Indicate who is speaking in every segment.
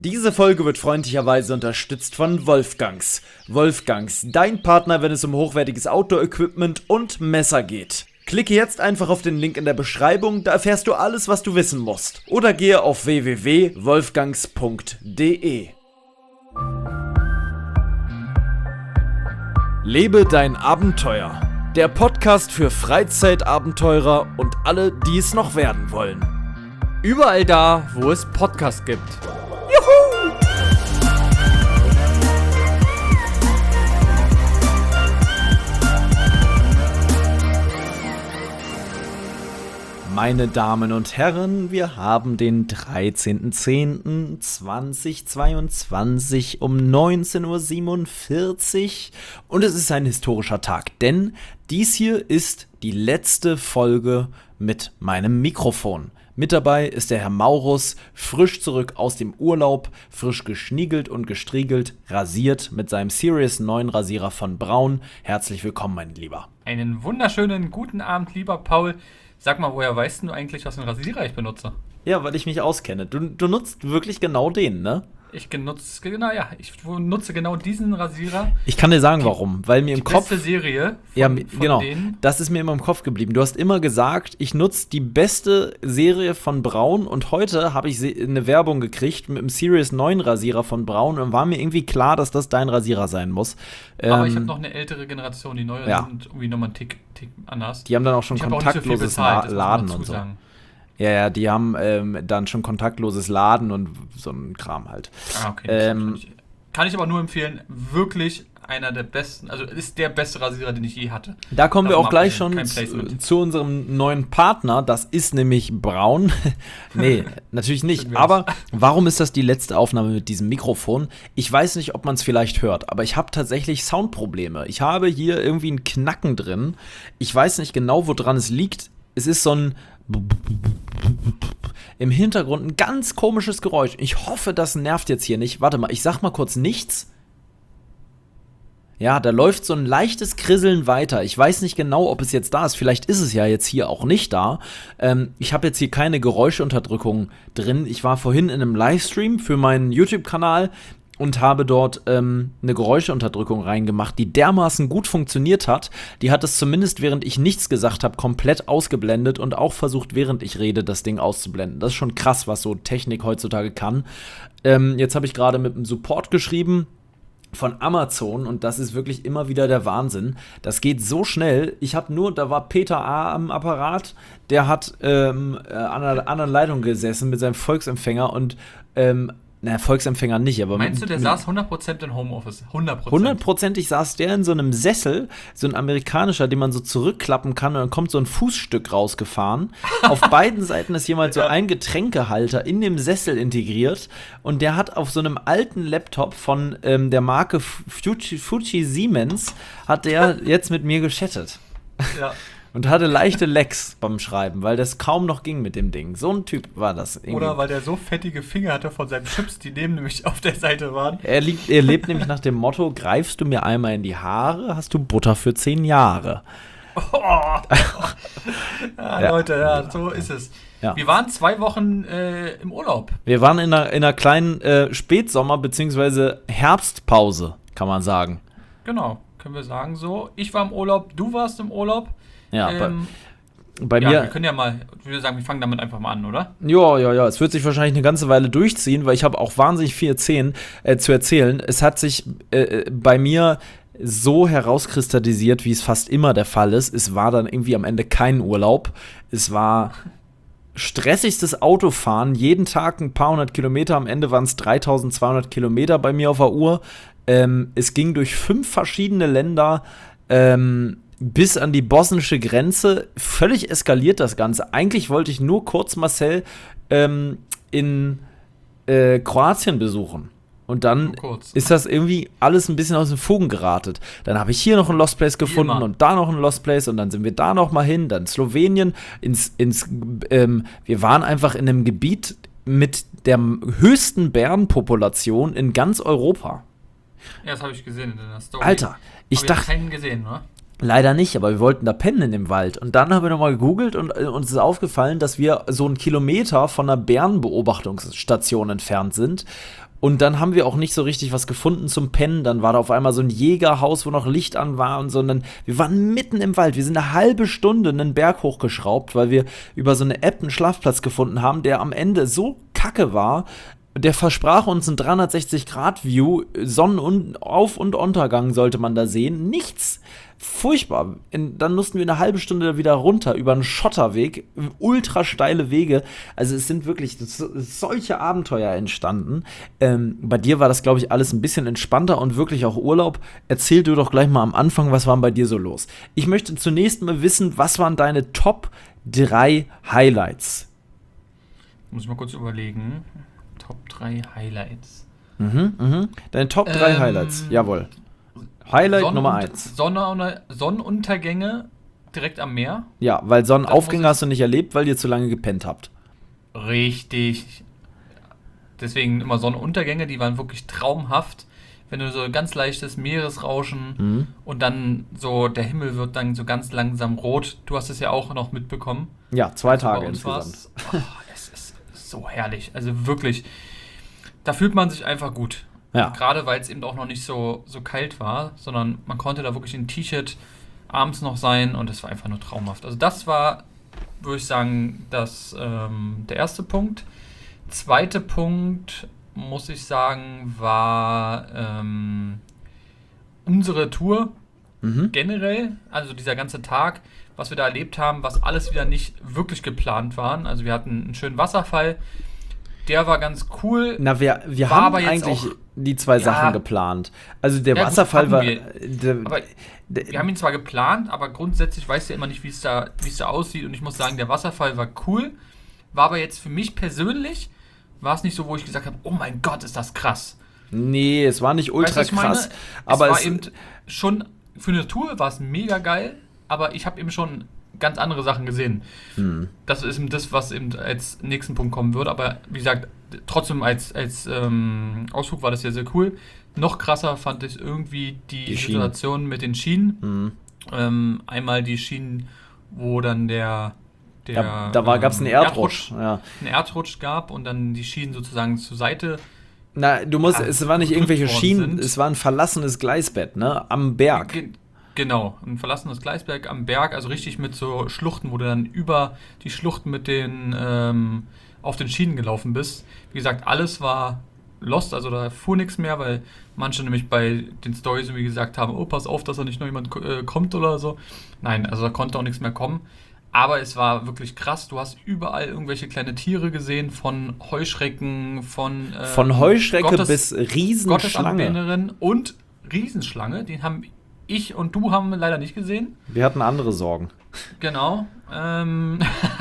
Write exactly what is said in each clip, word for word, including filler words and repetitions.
Speaker 1: Diese Folge wird freundlicherweise unterstützt von Wolfgangs. Wolfgangs, dein Partner, wenn es um hochwertiges Outdoor-Equipment und Messer geht. Klicke jetzt einfach auf den Link in der Beschreibung, da erfährst du alles, was du wissen musst. Oder gehe auf w w w punkt wolfgangs punkt d e. Lebe dein Abenteuer. Der Podcast für Freizeitabenteurer und alle, die es noch werden wollen.
Speaker 2: Überall da, wo es Podcasts gibt.
Speaker 1: Meine Damen und Herren, wir haben den dreizehnten zehnten zweitausendzweiundzwanzig um neunzehn Uhr siebenundvierzig und es ist ein historischer Tag, denn dies hier ist die letzte Folge mit meinem Mikrofon. Mit dabei ist der Herr Maurus, frisch zurück aus dem Urlaub, frisch geschniegelt und gestriegelt, rasiert mit seinem Series neun Rasierer von Braun. Herzlich willkommen, mein Lieber.
Speaker 2: Einen wunderschönen guten Abend, lieber Paul. Sag mal, woher weißt du eigentlich, was für einen Rasierer ich benutze?
Speaker 1: Ja, weil ich mich auskenne. Du, du nutzt wirklich genau den, ne?
Speaker 2: Ich genutze, genau, ja, ich nutze genau diesen Rasierer.
Speaker 1: Ich kann dir sagen, warum. Weil mir im
Speaker 2: die
Speaker 1: Kopf...
Speaker 2: Die beste Serie von,
Speaker 1: ja,
Speaker 2: von
Speaker 1: genau,
Speaker 2: denen.
Speaker 1: Das ist mir immer im Kopf geblieben. Du hast immer gesagt, ich nutze die beste Serie von Braun und heute habe ich eine Werbung gekriegt mit dem Series neun Rasierer von Braun und war mir irgendwie klar, dass das dein Rasierer sein muss.
Speaker 2: Aber
Speaker 1: ähm,
Speaker 2: ich habe noch eine ältere Generation, die neue
Speaker 1: ja.
Speaker 2: sind irgendwie nochmal einen Tick, Tick anders.
Speaker 1: Die haben dann auch schon
Speaker 2: ich
Speaker 1: kontaktloses
Speaker 2: auch so
Speaker 1: Laden und so.
Speaker 2: Sagen.
Speaker 1: Ja, ja, die haben ähm, dann schon kontaktloses Laden und so ein Kram halt.
Speaker 2: Ah, okay.
Speaker 1: Ähm,
Speaker 2: ich, kann ich aber nur empfehlen, wirklich einer der besten, also ist der beste Rasierer, den ich je hatte.
Speaker 1: Da kommen wir
Speaker 2: Davon
Speaker 1: auch gleich
Speaker 2: schon
Speaker 1: zu, zu unserem neuen Partner, das ist nämlich Braun. Nee, natürlich nicht. Aber warum ist das die letzte Aufnahme mit diesem Mikrofon? Ich weiß nicht, ob man es vielleicht hört, aber ich habe tatsächlich Soundprobleme. Ich habe hier irgendwie ein Knacken drin. Ich weiß nicht genau, woran es liegt. Es ist so ein im Hintergrund ein ganz komisches Geräusch. Ich hoffe, das nervt jetzt hier nicht. Warte mal, ich sag mal kurz nichts. Ja, da läuft so ein leichtes Krisseln weiter. Ich weiß nicht genau, ob es jetzt da ist. Vielleicht ist es ja jetzt hier auch nicht da. Ähm, ich habe jetzt hier keine Geräuschunterdrückung drin. Ich war vorhin in einem Livestream für meinen YouTube-Kanal und habe dort ähm, eine Geräuscheunterdrückung reingemacht, die dermaßen gut funktioniert hat. Die hat es zumindest, während ich nichts gesagt habe, komplett ausgeblendet und auch versucht, während ich rede, das Ding auszublenden. Das ist schon krass, was so Technik heutzutage kann. Ähm, jetzt habe ich gerade mit einem Support geschrieben von Amazon und das ist wirklich immer wieder der Wahnsinn. Das geht so schnell. Ich habe nur, da war Peter A. am Apparat, der hat ähm, an einer anderen Leitung gesessen mit seinem Volksempfänger und ähm, Na, Volksempfänger nicht, aber...
Speaker 2: Meinst du, der
Speaker 1: mit,
Speaker 2: saß hundert Prozent im Homeoffice? hundert Prozent.
Speaker 1: Hundertprozentig saß der in so einem Sessel, so ein amerikanischer, den man so zurückklappen kann und dann kommt so ein Fußstück rausgefahren. Auf beiden Seiten ist jemand so ein Getränkehalter in dem Sessel integriert und der hat auf so einem alten Laptop von ähm, der Marke Fuji, Fuji Siemens, hat der jetzt mit mir geschattet.
Speaker 2: Ja.
Speaker 1: Und hatte leichte Lecks beim Schreiben, weil das kaum noch ging mit dem Ding. So ein Typ war das. Irgendwie.
Speaker 2: Oder weil der so fettige Finger hatte von seinen Chips, die neben nämlich auf der Seite waren.
Speaker 1: Er, liegt, er lebt nämlich nach dem Motto, greifst du mir einmal in die Haare, hast du Butter für zehn Jahre.
Speaker 2: Oh. Ja, ja, Leute, ja, so ist es. Ja. Wir waren zwei Wochen äh, im Urlaub.
Speaker 1: Wir waren in einer, in einer kleinen äh, Spätsommer- bzw. Herbstpause, kann man sagen.
Speaker 2: Genau, können wir sagen so. Ich war im Urlaub, du warst im Urlaub.
Speaker 1: Ja,
Speaker 2: ähm,
Speaker 1: bei, bei
Speaker 2: ja,
Speaker 1: mir.
Speaker 2: Wir können ja mal, ich würde sagen, wir fangen damit einfach mal an, oder?
Speaker 1: Ja, ja, ja. Es wird sich wahrscheinlich eine ganze Weile durchziehen, weil ich habe auch wahnsinnig viel erzählen, äh, zu erzählen. Es hat sich äh, bei mir so herauskristallisiert, wie es fast immer der Fall ist. Es war dann irgendwie am Ende kein Urlaub. Es war stressigstes Autofahren. Jeden Tag ein paar hundert Kilometer. Am Ende waren es dreitausendzweihundert Kilometer bei mir auf der Uhr. Ähm, es ging durch fünf verschiedene Länder. Ähm, bis an die bosnische Grenze. Völlig eskaliert das Ganze. Eigentlich wollte ich nur kurz Marcel ähm, in äh, Kroatien besuchen. Und dann ist das irgendwie alles ein bisschen aus den Fugen geratet. Dann habe ich hier noch ein Lost Place gefunden und da noch ein Lost Place und dann sind wir da noch mal hin, dann Slowenien, ins, ins ähm, wir waren einfach in einem Gebiet mit der höchsten Bärenpopulation in ganz Europa.
Speaker 2: Ja, das habe ich gesehen in der Story.
Speaker 1: Alter, ich dachte...
Speaker 2: keinen gesehen, ne?
Speaker 1: Leider nicht, aber wir wollten da pennen in dem Wald. Und dann haben wir nochmal gegoogelt und äh, uns ist aufgefallen, dass wir so einen Kilometer von einer Bärenbeobachtungsstation entfernt sind. Und dann haben wir auch nicht so richtig was gefunden zum Pennen. Dann war da auf einmal so ein Jägerhaus, wo noch Licht an war und so. Und dann, wir waren mitten im Wald. Wir sind eine halbe Stunde einen Berg hochgeschraubt, weil wir über so eine App einen Schlafplatz gefunden haben, der am Ende so kacke war. Der versprach uns ein dreihundertsechzig Grad View, Sonnenauf- und Untergang sollte man da sehen. Nichts. Furchtbar. In, dann mussten wir eine halbe Stunde wieder runter über einen Schotterweg, ultra steile Wege. Also es sind wirklich so, solche Abenteuer entstanden. Ähm, bei dir war das, glaube ich, alles ein bisschen entspannter und wirklich auch Urlaub. Erzähl du doch gleich mal am Anfang, was war bei dir so los? Ich möchte zunächst mal wissen, was waren deine Top drei Highlights?
Speaker 2: Muss ich mal kurz überlegen. Top drei Highlights.
Speaker 1: Mhm, mhm. Deine Top drei ähm, Highlights, jawohl. Highlight Sonnen- Nummer eins.
Speaker 2: Sonne- Sonnenuntergänge direkt am Meer.
Speaker 1: Ja, weil Sonnenaufgänge hast du nicht erlebt, weil ihr zu lange gepennt habt.
Speaker 2: Richtig. Deswegen immer Sonnenuntergänge, die waren wirklich traumhaft. Wenn du so ein ganz leichtes Meeresrauschen mhm. und dann so der Himmel wird dann so ganz langsam rot. Du hast es ja auch noch mitbekommen.
Speaker 1: Ja, zwei also Tage insgesamt.
Speaker 2: Oh, es ist so herrlich. Also wirklich, da fühlt man sich einfach gut. Ja. Gerade weil es eben auch noch nicht so, so kalt war, sondern man konnte da wirklich in T-Shirt abends noch sein und es war einfach nur traumhaft. Also das war, würde ich sagen, das, ähm, der erste Punkt. Zweiter Punkt, muss ich sagen, war ähm, unsere Tour mhm. generell, also dieser ganze Tag, was wir da erlebt haben, was alles wieder nicht wirklich geplant waren. Also wir hatten einen schönen Wasserfall, der war ganz cool.
Speaker 1: Na, wir, wir haben eigentlich auch die zwei ja, Sachen geplant. Also der ja, Wasserfall gut, war...
Speaker 2: Wir. Der, aber der, wir haben ihn zwar geplant, aber grundsätzlich weißt du ja immer nicht, wie es da, wie es da aussieht. Und ich muss sagen, der Wasserfall war cool. War aber jetzt für mich persönlich, war es nicht so, wo ich gesagt habe, oh mein Gott, ist das krass.
Speaker 1: Nee, es war nicht ultra weißt, krass.
Speaker 2: Meine?
Speaker 1: Aber
Speaker 2: es war
Speaker 1: es
Speaker 2: eben schon, für eine Tour war es mega geil, aber ich habe eben schon ganz andere Sachen gesehen. Hm. Das ist eben das, was eben als nächsten Punkt kommen wird. Aber wie gesagt, trotzdem als, als ähm, Ausflug war das ja sehr cool. Noch krasser fand ich irgendwie die, die Situation mit den Schienen. Hm. Ähm, einmal die Schienen, wo dann der Der,
Speaker 1: ja, da ähm, gab es einen Erdrutsch.
Speaker 2: Erdrutsch, ja. Einen Erdrutsch gab und dann die Schienen sozusagen zur Seite.
Speaker 1: Na, du musst, ja, es waren nicht irgendwelche Schienen, sind. Es war ein verlassenes Gleisbett, ne, am Berg.
Speaker 2: Ge- genau, ein verlassenes Gleisberg am Berg, also richtig mit so Schluchten, wo du dann über die Schluchten mit den, ähm, auf den Schienen gelaufen bist. Wie gesagt, alles war lost, also da fuhr nichts mehr, weil manche nämlich bei den Storys irgendwie gesagt haben, oh, pass auf, dass da nicht noch jemand äh, kommt oder so. Nein, also da konnte auch nichts mehr kommen. Aber es war wirklich krass. Du hast überall irgendwelche kleine Tiere gesehen, von Heuschrecken, von
Speaker 1: äh, Von Heuschrecke Gottes, bis Riesenschlange.
Speaker 2: Und Riesenschlange, den haben ich und du haben leider nicht gesehen.
Speaker 1: Wir hatten andere Sorgen.
Speaker 2: Genau. Ähm,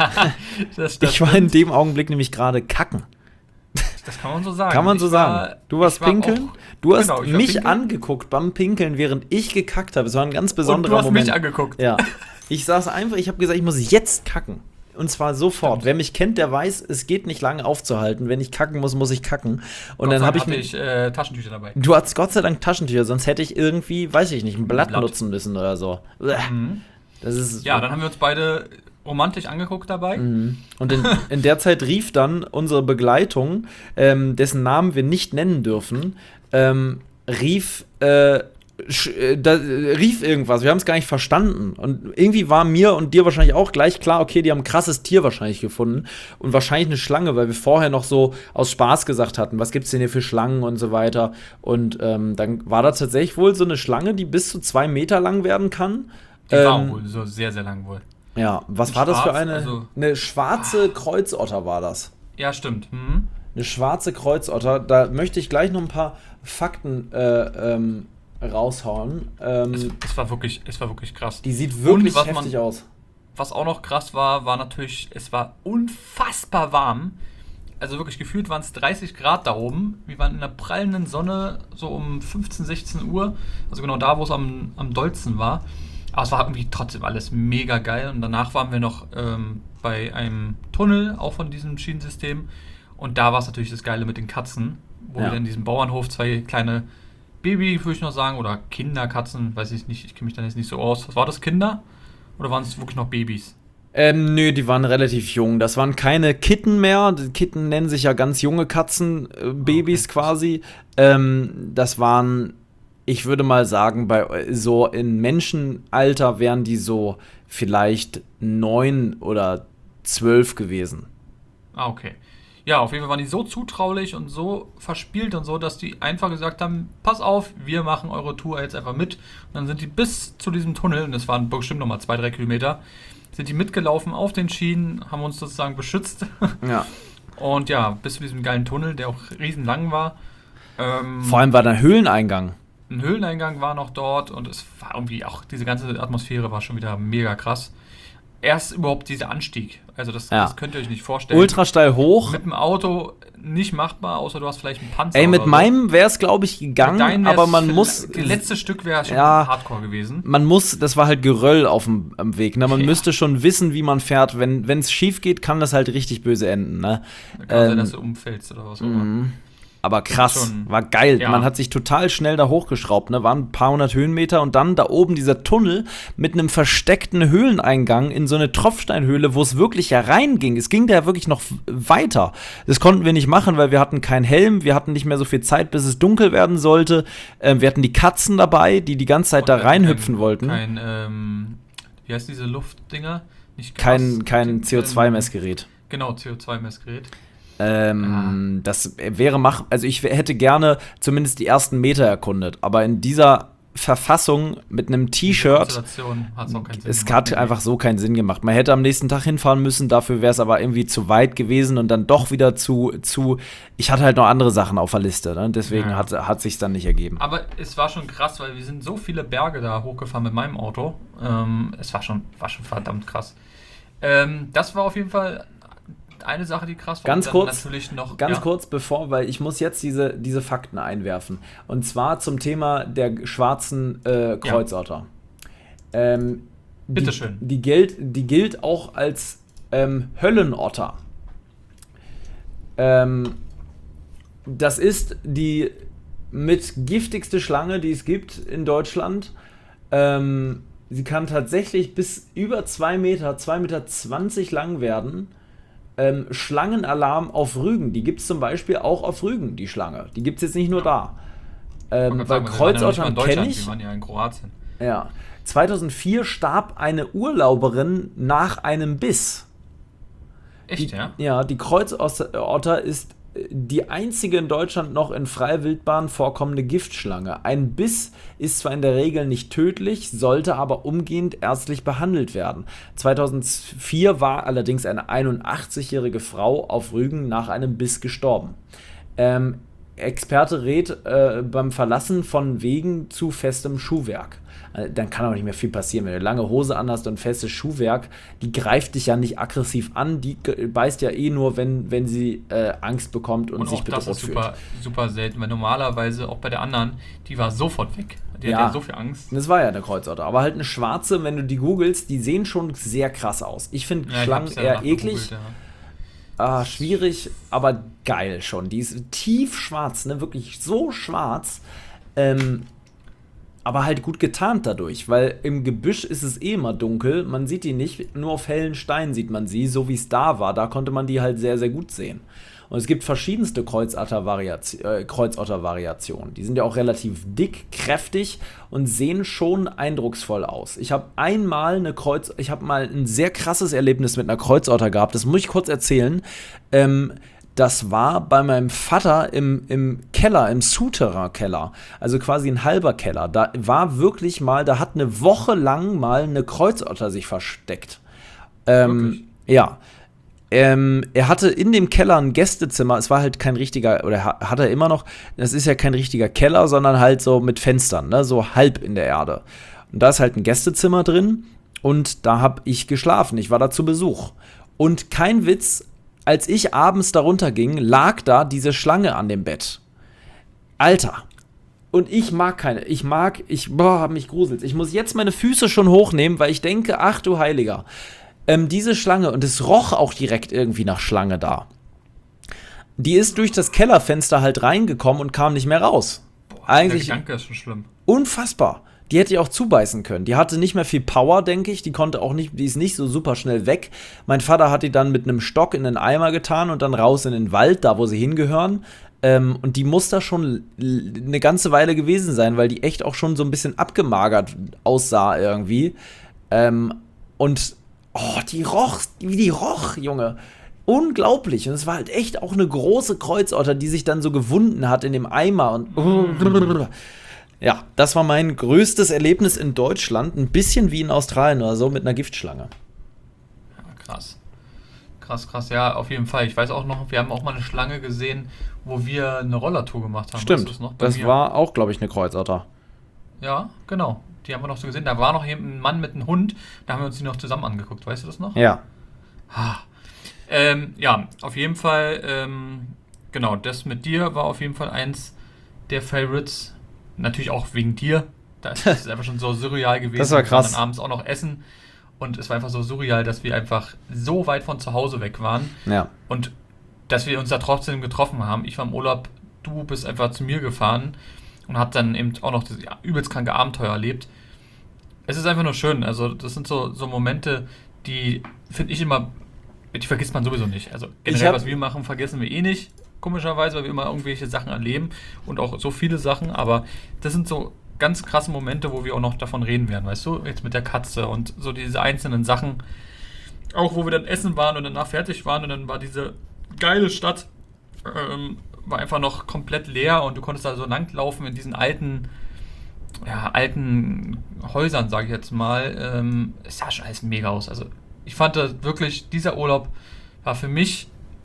Speaker 1: das, das ich war in dem Augenblick nämlich gerade kacken.
Speaker 2: Das kann man so sagen.
Speaker 1: Kann man so
Speaker 2: ich
Speaker 1: sagen.
Speaker 2: War,
Speaker 1: du warst
Speaker 2: war
Speaker 1: pinkeln.
Speaker 2: Auch,
Speaker 1: du hast
Speaker 2: genau,
Speaker 1: mich
Speaker 2: pinkeln.
Speaker 1: angeguckt beim Pinkeln, während ich gekackt habe. Es war ein ganz besonderer Moment.
Speaker 2: Und du hast
Speaker 1: Moment.
Speaker 2: mich angeguckt.
Speaker 1: Ja. Ich saß einfach, ich habe gesagt, ich muss jetzt kacken. Und zwar sofort. Stimmt. Wer mich kennt, der weiß, es geht nicht lange aufzuhalten. Wenn ich kacken muss, muss ich kacken. Und Gott dann habe ich mir
Speaker 2: ich äh, Taschentücher dabei.
Speaker 1: Du hattest Gott sei Dank Taschentücher, sonst hätte ich irgendwie, weiß ich nicht, ein Blatt, Blatt. nutzen müssen oder so.
Speaker 2: Mhm. Das ist ja, dann haben wir uns beide romantisch angeguckt dabei.
Speaker 1: Mhm. Und in, in der Zeit rief dann unsere Begleitung, ähm, dessen Namen wir nicht nennen dürfen, ähm, rief äh, Da rief irgendwas, wir haben es gar nicht verstanden. Und irgendwie war mir und dir wahrscheinlich auch gleich klar, okay, die haben ein krasses Tier wahrscheinlich gefunden. Und wahrscheinlich eine Schlange, weil wir vorher noch so aus Spaß gesagt hatten, was gibt's denn hier für Schlangen und so weiter. Und ähm, dann war da tatsächlich wohl so eine Schlange, die bis zu zwei Meter lang werden kann.
Speaker 2: Die ähm, war wohl so sehr, sehr lang wohl.
Speaker 1: Ja, was
Speaker 2: und
Speaker 1: war
Speaker 2: schwarz,
Speaker 1: das für eine?
Speaker 2: Also,
Speaker 1: eine schwarze ach. Kreuzotter war das.
Speaker 2: Ja, stimmt. Mhm.
Speaker 1: Eine schwarze Kreuzotter. Da möchte ich gleich noch ein paar Fakten äh, ähm, raushauen. Ähm,
Speaker 2: es, es, war wirklich, es war wirklich krass.
Speaker 1: Die sieht wirklich
Speaker 2: was
Speaker 1: heftig
Speaker 2: man,
Speaker 1: aus.
Speaker 2: Was auch noch krass war, war natürlich, es war unfassbar warm. Also wirklich gefühlt waren es dreißig Grad da oben. Wir waren in der prallenden Sonne, so um fünfzehn, sechzehn Uhr. Also genau da, wo es am, am dollsten war. Aber es war irgendwie trotzdem alles mega geil. Und danach waren wir noch ähm, bei einem Tunnel, auch von diesem Schienensystem. Und da war es natürlich das Geile mit den Katzen, wo ja. wir in diesem Bauernhof zwei kleine Baby, würde ich noch sagen, oder Kinderkatzen, weiß ich nicht, ich kenne mich da jetzt nicht so aus. Was war das, Kinder? Oder waren es wirklich noch Babys?
Speaker 1: Ähm, nö, die waren relativ jung. Das waren keine Kitten mehr. Die Kitten nennen sich ja ganz junge Katzenbabys äh, okay. quasi. Ähm, das waren, ich würde mal sagen, bei so in Menschenalter wären die so vielleicht neun oder zwölf gewesen.
Speaker 2: Ah, okay. Ja, auf jeden Fall waren die so zutraulich und so verspielt und so, dass die einfach gesagt haben, pass auf, wir machen eure Tour jetzt einfach mit. Und dann sind die bis zu diesem Tunnel, und das waren bestimmt nochmal zwei, drei Kilometer, sind die mitgelaufen auf den Schienen, haben uns sozusagen beschützt.
Speaker 1: Ja.
Speaker 2: Und ja, bis zu diesem geilen Tunnel, der auch riesen lang war. Ähm,
Speaker 1: Vor allem war da ein Höhleneingang.
Speaker 2: Ein Höhleneingang war noch dort und es war irgendwie auch, diese ganze Atmosphäre war schon wieder mega krass. Erst überhaupt dieser Anstieg, also das, ja. das könnt ihr euch nicht vorstellen.
Speaker 1: Ultra steil hoch.
Speaker 2: Mit dem Auto nicht machbar, außer du hast vielleicht einen Panzer.
Speaker 1: Ey, mit
Speaker 2: oder
Speaker 1: meinem
Speaker 2: so.
Speaker 1: wäre es, glaube ich, gegangen, aber man muss...
Speaker 2: Das letzte Stück wäre schon
Speaker 1: ja,
Speaker 2: hardcore gewesen.
Speaker 1: Man muss, das war halt Geröll auf dem am Weg, ne? Man
Speaker 2: ja.
Speaker 1: müsste schon wissen, wie man fährt. Wenn es schief geht, kann das halt richtig böse enden, ne?
Speaker 2: Da kann ähm, sein, dass du umfällst oder was auch immer.
Speaker 1: Aber krass, schon, war geil. Ja. Man hat sich total schnell da hochgeschraubt, ne? Waren ein paar hundert Höhenmeter und dann da oben dieser Tunnel mit einem versteckten Höhleneingang in so eine Tropfsteinhöhle, wo es wirklich ja reinging. Es ging da ja wirklich noch weiter. Das konnten wir nicht machen, weil wir hatten keinen Helm, wir hatten nicht mehr so viel Zeit, bis es dunkel werden sollte. Ähm, wir hatten die Katzen dabei, die die ganze Zeit und da reinhüpfen
Speaker 2: kein,
Speaker 1: wollten.
Speaker 2: Kein, ähm, wie heißt diese Luftdinger? Nicht Gas,
Speaker 1: kein kein C O zwei Messgerät.
Speaker 2: Genau, C O zwei Messgerät.
Speaker 1: Ähm, ah. Das wäre mach, also ich hätte gerne zumindest die ersten Meter erkundet, aber in dieser Verfassung mit einem T-Shirt, es hat einfach so keinen Sinn gemacht. Man hätte am nächsten Tag hinfahren müssen, dafür wäre es aber irgendwie zu weit gewesen und dann doch wieder zu, zu ich hatte halt noch andere Sachen auf der Liste, ne? Deswegen ja. hat, hat sich dann nicht ergeben.
Speaker 2: Aber es war schon krass, weil wir sind so viele Berge da hochgefahren mit meinem Auto. Ähm, es war schon, war schon verdammt krass. Ähm, das war auf jeden Fall eine Sache, die krass war.
Speaker 1: Ganz kurz,
Speaker 2: natürlich noch,
Speaker 1: ganz
Speaker 2: ja.
Speaker 1: kurz, bevor, weil ich muss jetzt diese, diese Fakten einwerfen. Und zwar zum Thema der schwarzen äh, Kreuzotter. Ja. Ähm,
Speaker 2: Bitteschön.
Speaker 1: Die, die, gilt, die gilt auch als ähm, Höllenotter. Ähm, das ist die mit giftigste Schlange, die es gibt in Deutschland. Ähm, sie kann tatsächlich bis über zwei Meter, zwei Meter zwanzig lang werden. Ähm, Schlangenalarm auf Rügen, die gibt es zum Beispiel auch auf Rügen, die Schlange. Die gibt es jetzt nicht nur da. Ähm, weil Kreuzottern kenne ich.
Speaker 2: Wir waren ja in Kroatien.
Speaker 1: Ja. zweitausendvier starb eine Urlauberin nach einem Biss.
Speaker 2: Echt,
Speaker 1: die,
Speaker 2: ja?
Speaker 1: Ja, die Kreuzotter ist die einzige in Deutschland noch in freier Wildbahn vorkommende Giftschlange. Ein Biss ist zwar in der Regel nicht tödlich, sollte aber umgehend ärztlich behandelt werden. zweitausendvier war allerdings eine einundachtzigjährige Frau auf Rügen nach einem Biss gestorben. Ähm, Experte rät äh, beim Verlassen von Wegen zu festem Schuhwerk. Dann kann auch nicht mehr viel passieren. Wenn du lange Hose anhast und festes Schuhwerk, die greift dich ja nicht aggressiv an, die beißt ja eh nur, wenn, wenn sie äh, Angst bekommt und, und sich bedroht fühlt.
Speaker 2: Das ist super, super selten, weil normalerweise auch bei der anderen, die war sofort weg. Die
Speaker 1: ja,
Speaker 2: hat ja so viel Angst.
Speaker 1: Das war ja eine Kreuzotter. Aber halt eine schwarze, wenn du die googelst, die sehen schon sehr krass aus. Ich finde ja, Schlangen eher eklig. Ja. Ah, schwierig, aber geil schon. Die ist tiefschwarz, ne? Wirklich so schwarz. Ähm, aber halt gut getarnt dadurch, weil im Gebüsch ist es eh immer dunkel, man sieht die nicht, nur auf hellen Steinen sieht man sie, so wie es da war, da konnte man die halt sehr, sehr gut sehen. Und es gibt verschiedenste Kreuzotter-Variationen, äh, Kreuzotter-Variationen. Die sind ja auch relativ dick, kräftig und sehen schon eindrucksvoll aus. Ich habe einmal eine Kreuz, ich habe mal ein sehr krasses Erlebnis mit einer Kreuzotter gehabt, das muss ich kurz erzählen. Ähm, Das war bei meinem Vater im, im Keller, im Souterrain-Keller, also quasi ein halber Keller. Da war wirklich mal, da hat eine Woche lang mal eine Kreuzotter sich versteckt. Ähm, ja. Ähm, er hatte in dem Keller ein Gästezimmer, es war halt kein richtiger, oder hat er immer noch, das ist ja kein richtiger Keller, sondern halt so mit Fenstern, ne, so halb in der Erde. Und da ist halt ein Gästezimmer drin und da habe ich geschlafen, ich war da zu Besuch. Und kein Witz, als ich abends darunter ging, lag da diese Schlange an dem Bett. Alter. Und ich mag keine. Ich mag, ich, boah, hab mich gruselt. Ich muss jetzt meine Füße schon hochnehmen, weil ich denke, ach du Heiliger. Ähm, diese Schlange, und es roch auch direkt irgendwie nach Schlange da. Die ist durch das Kellerfenster halt reingekommen und kam nicht mehr raus.
Speaker 2: Boah,
Speaker 1: Eigentlich
Speaker 2: der Gedanke ist schon schlimm.
Speaker 1: Unfassbar. die hätte ich auch zubeißen können. Die hatte nicht mehr viel Power, denke ich. Die konnte auch nicht, die ist nicht so super schnell weg. Mein Vater hat die dann mit einem Stock in den Eimer getan und dann raus in den Wald, da wo sie hingehören. Ähm, und die muss da schon eine ganze Weile gewesen sein, weil die echt auch schon so ein bisschen abgemagert aussah irgendwie. Ähm, und oh, die roch, wie die roch, Junge. Unglaublich. Und es war halt echt auch eine große Kreuzotter, die sich dann so gewunden hat in dem Eimer. Und ja, das war mein größtes Erlebnis in Deutschland. Ein bisschen wie in Australien oder so mit einer Giftschlange.
Speaker 2: Ja, krass. Krass, krass. Ja, auf jeden Fall. Ich weiß auch noch, wir haben auch mal eine Schlange gesehen, wo wir eine Rollertour gemacht haben.
Speaker 1: Stimmt. Das, noch? das war auch, glaube ich, eine Kreuzotter.
Speaker 2: Ja, genau. Die haben wir noch so gesehen. Da war noch ein Mann mit einem Hund. Da haben wir uns die noch zusammen angeguckt. Weißt du das noch?
Speaker 1: Ja.
Speaker 2: Ah. Ähm, ja, auf jeden Fall, ähm, genau, das mit dir war auf jeden Fall eins der Favorites. Natürlich auch wegen dir. Das ist einfach schon so surreal gewesen.
Speaker 1: Das war krass.
Speaker 2: Wir waren dann abends auch noch essen. Und es war einfach so surreal, dass wir einfach so weit von zu Hause weg waren.
Speaker 1: Ja.
Speaker 2: Und dass wir uns da trotzdem getroffen haben. Ich war im Urlaub, du bist einfach zu mir gefahren und hab dann eben auch noch das übelst kranke Abenteuer erlebt. Es ist einfach nur schön. Also das sind so, so Momente, die finde ich immer, die vergisst man sowieso nicht. Also generell, hab, was wir machen, vergessen wir eh nicht. Komischerweise, weil wir immer irgendwelche Sachen erleben und auch so viele Sachen. Aber das sind so ganz krasse Momente, wo wir auch noch davon reden werden. Weißt du, jetzt mit der Katze und so diese einzelnen Sachen. Auch wo wir dann essen waren und danach fertig waren und dann war diese geile Stadt ähm, war einfach noch komplett leer und du konntest da so langlaufen in diesen alten ja, alten Häusern, sage ich jetzt mal. Ähm, es sah schon alles mega aus. Also ich fand das wirklich, dieser Urlaub war für mich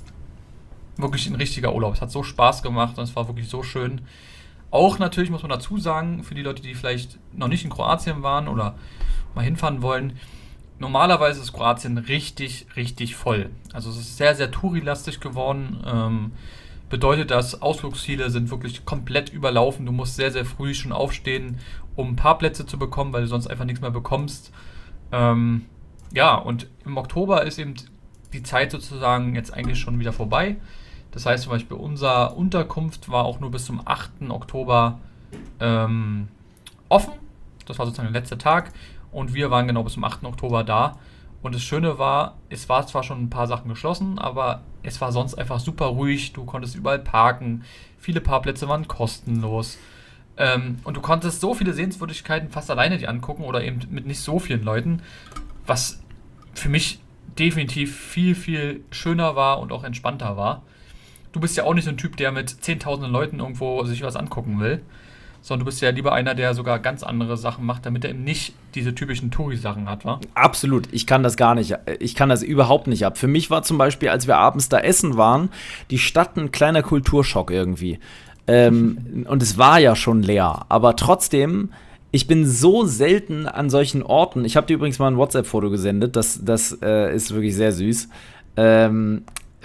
Speaker 2: wirklich ein richtiger Urlaub. Es hat so Spaß gemacht und es war wirklich so schön. Auch natürlich muss man dazu sagen, für die Leute, die vielleicht noch nicht in Kroatien waren oder mal hinfahren wollen, normalerweise ist Kroatien richtig, richtig voll. Also es ist sehr, sehr tourilastig geworden. Ähm, bedeutet das, Ausflugsziele sind wirklich komplett überlaufen. Du musst sehr, sehr früh schon aufstehen, um Parkplätze zu bekommen, weil du sonst einfach nichts mehr bekommst. Ähm, ja, und im Oktober ist eben die Zeit sozusagen jetzt eigentlich schon wieder vorbei. Das heißt zum Beispiel, unsere Unterkunft war auch nur bis zum achten Oktober ähm, offen. Das war sozusagen der letzte Tag. Und wir waren genau bis zum achten Oktober da. Und das Schöne war, es war zwar schon ein paar Sachen geschlossen, aber es war sonst einfach super ruhig. Du konntest überall parken. Viele Parkplätze waren kostenlos. Ähm, und du konntest so viele Sehenswürdigkeiten fast alleine dir angucken oder eben mit nicht so vielen Leuten, was für mich definitiv viel, viel schöner war und auch entspannter war. Du bist ja auch nicht so ein Typ, der mit zehntausenden Leuten irgendwo sich was angucken will, sondern du bist ja lieber einer, der sogar ganz andere Sachen macht, damit er eben nicht diese typischen Touri-Sachen hat, wa?
Speaker 1: Absolut, ich kann das gar nicht, ich kann das überhaupt nicht ab. Für mich war zum Beispiel, als wir abends da essen waren, die Stadt ein kleiner Kulturschock irgendwie. Ähm, und es war ja schon leer, aber trotzdem, ich bin so selten an solchen Orten. Ich habe dir übrigens mal ein WhatsApp-Foto gesendet, das, das äh, ist wirklich sehr süß. Ähm,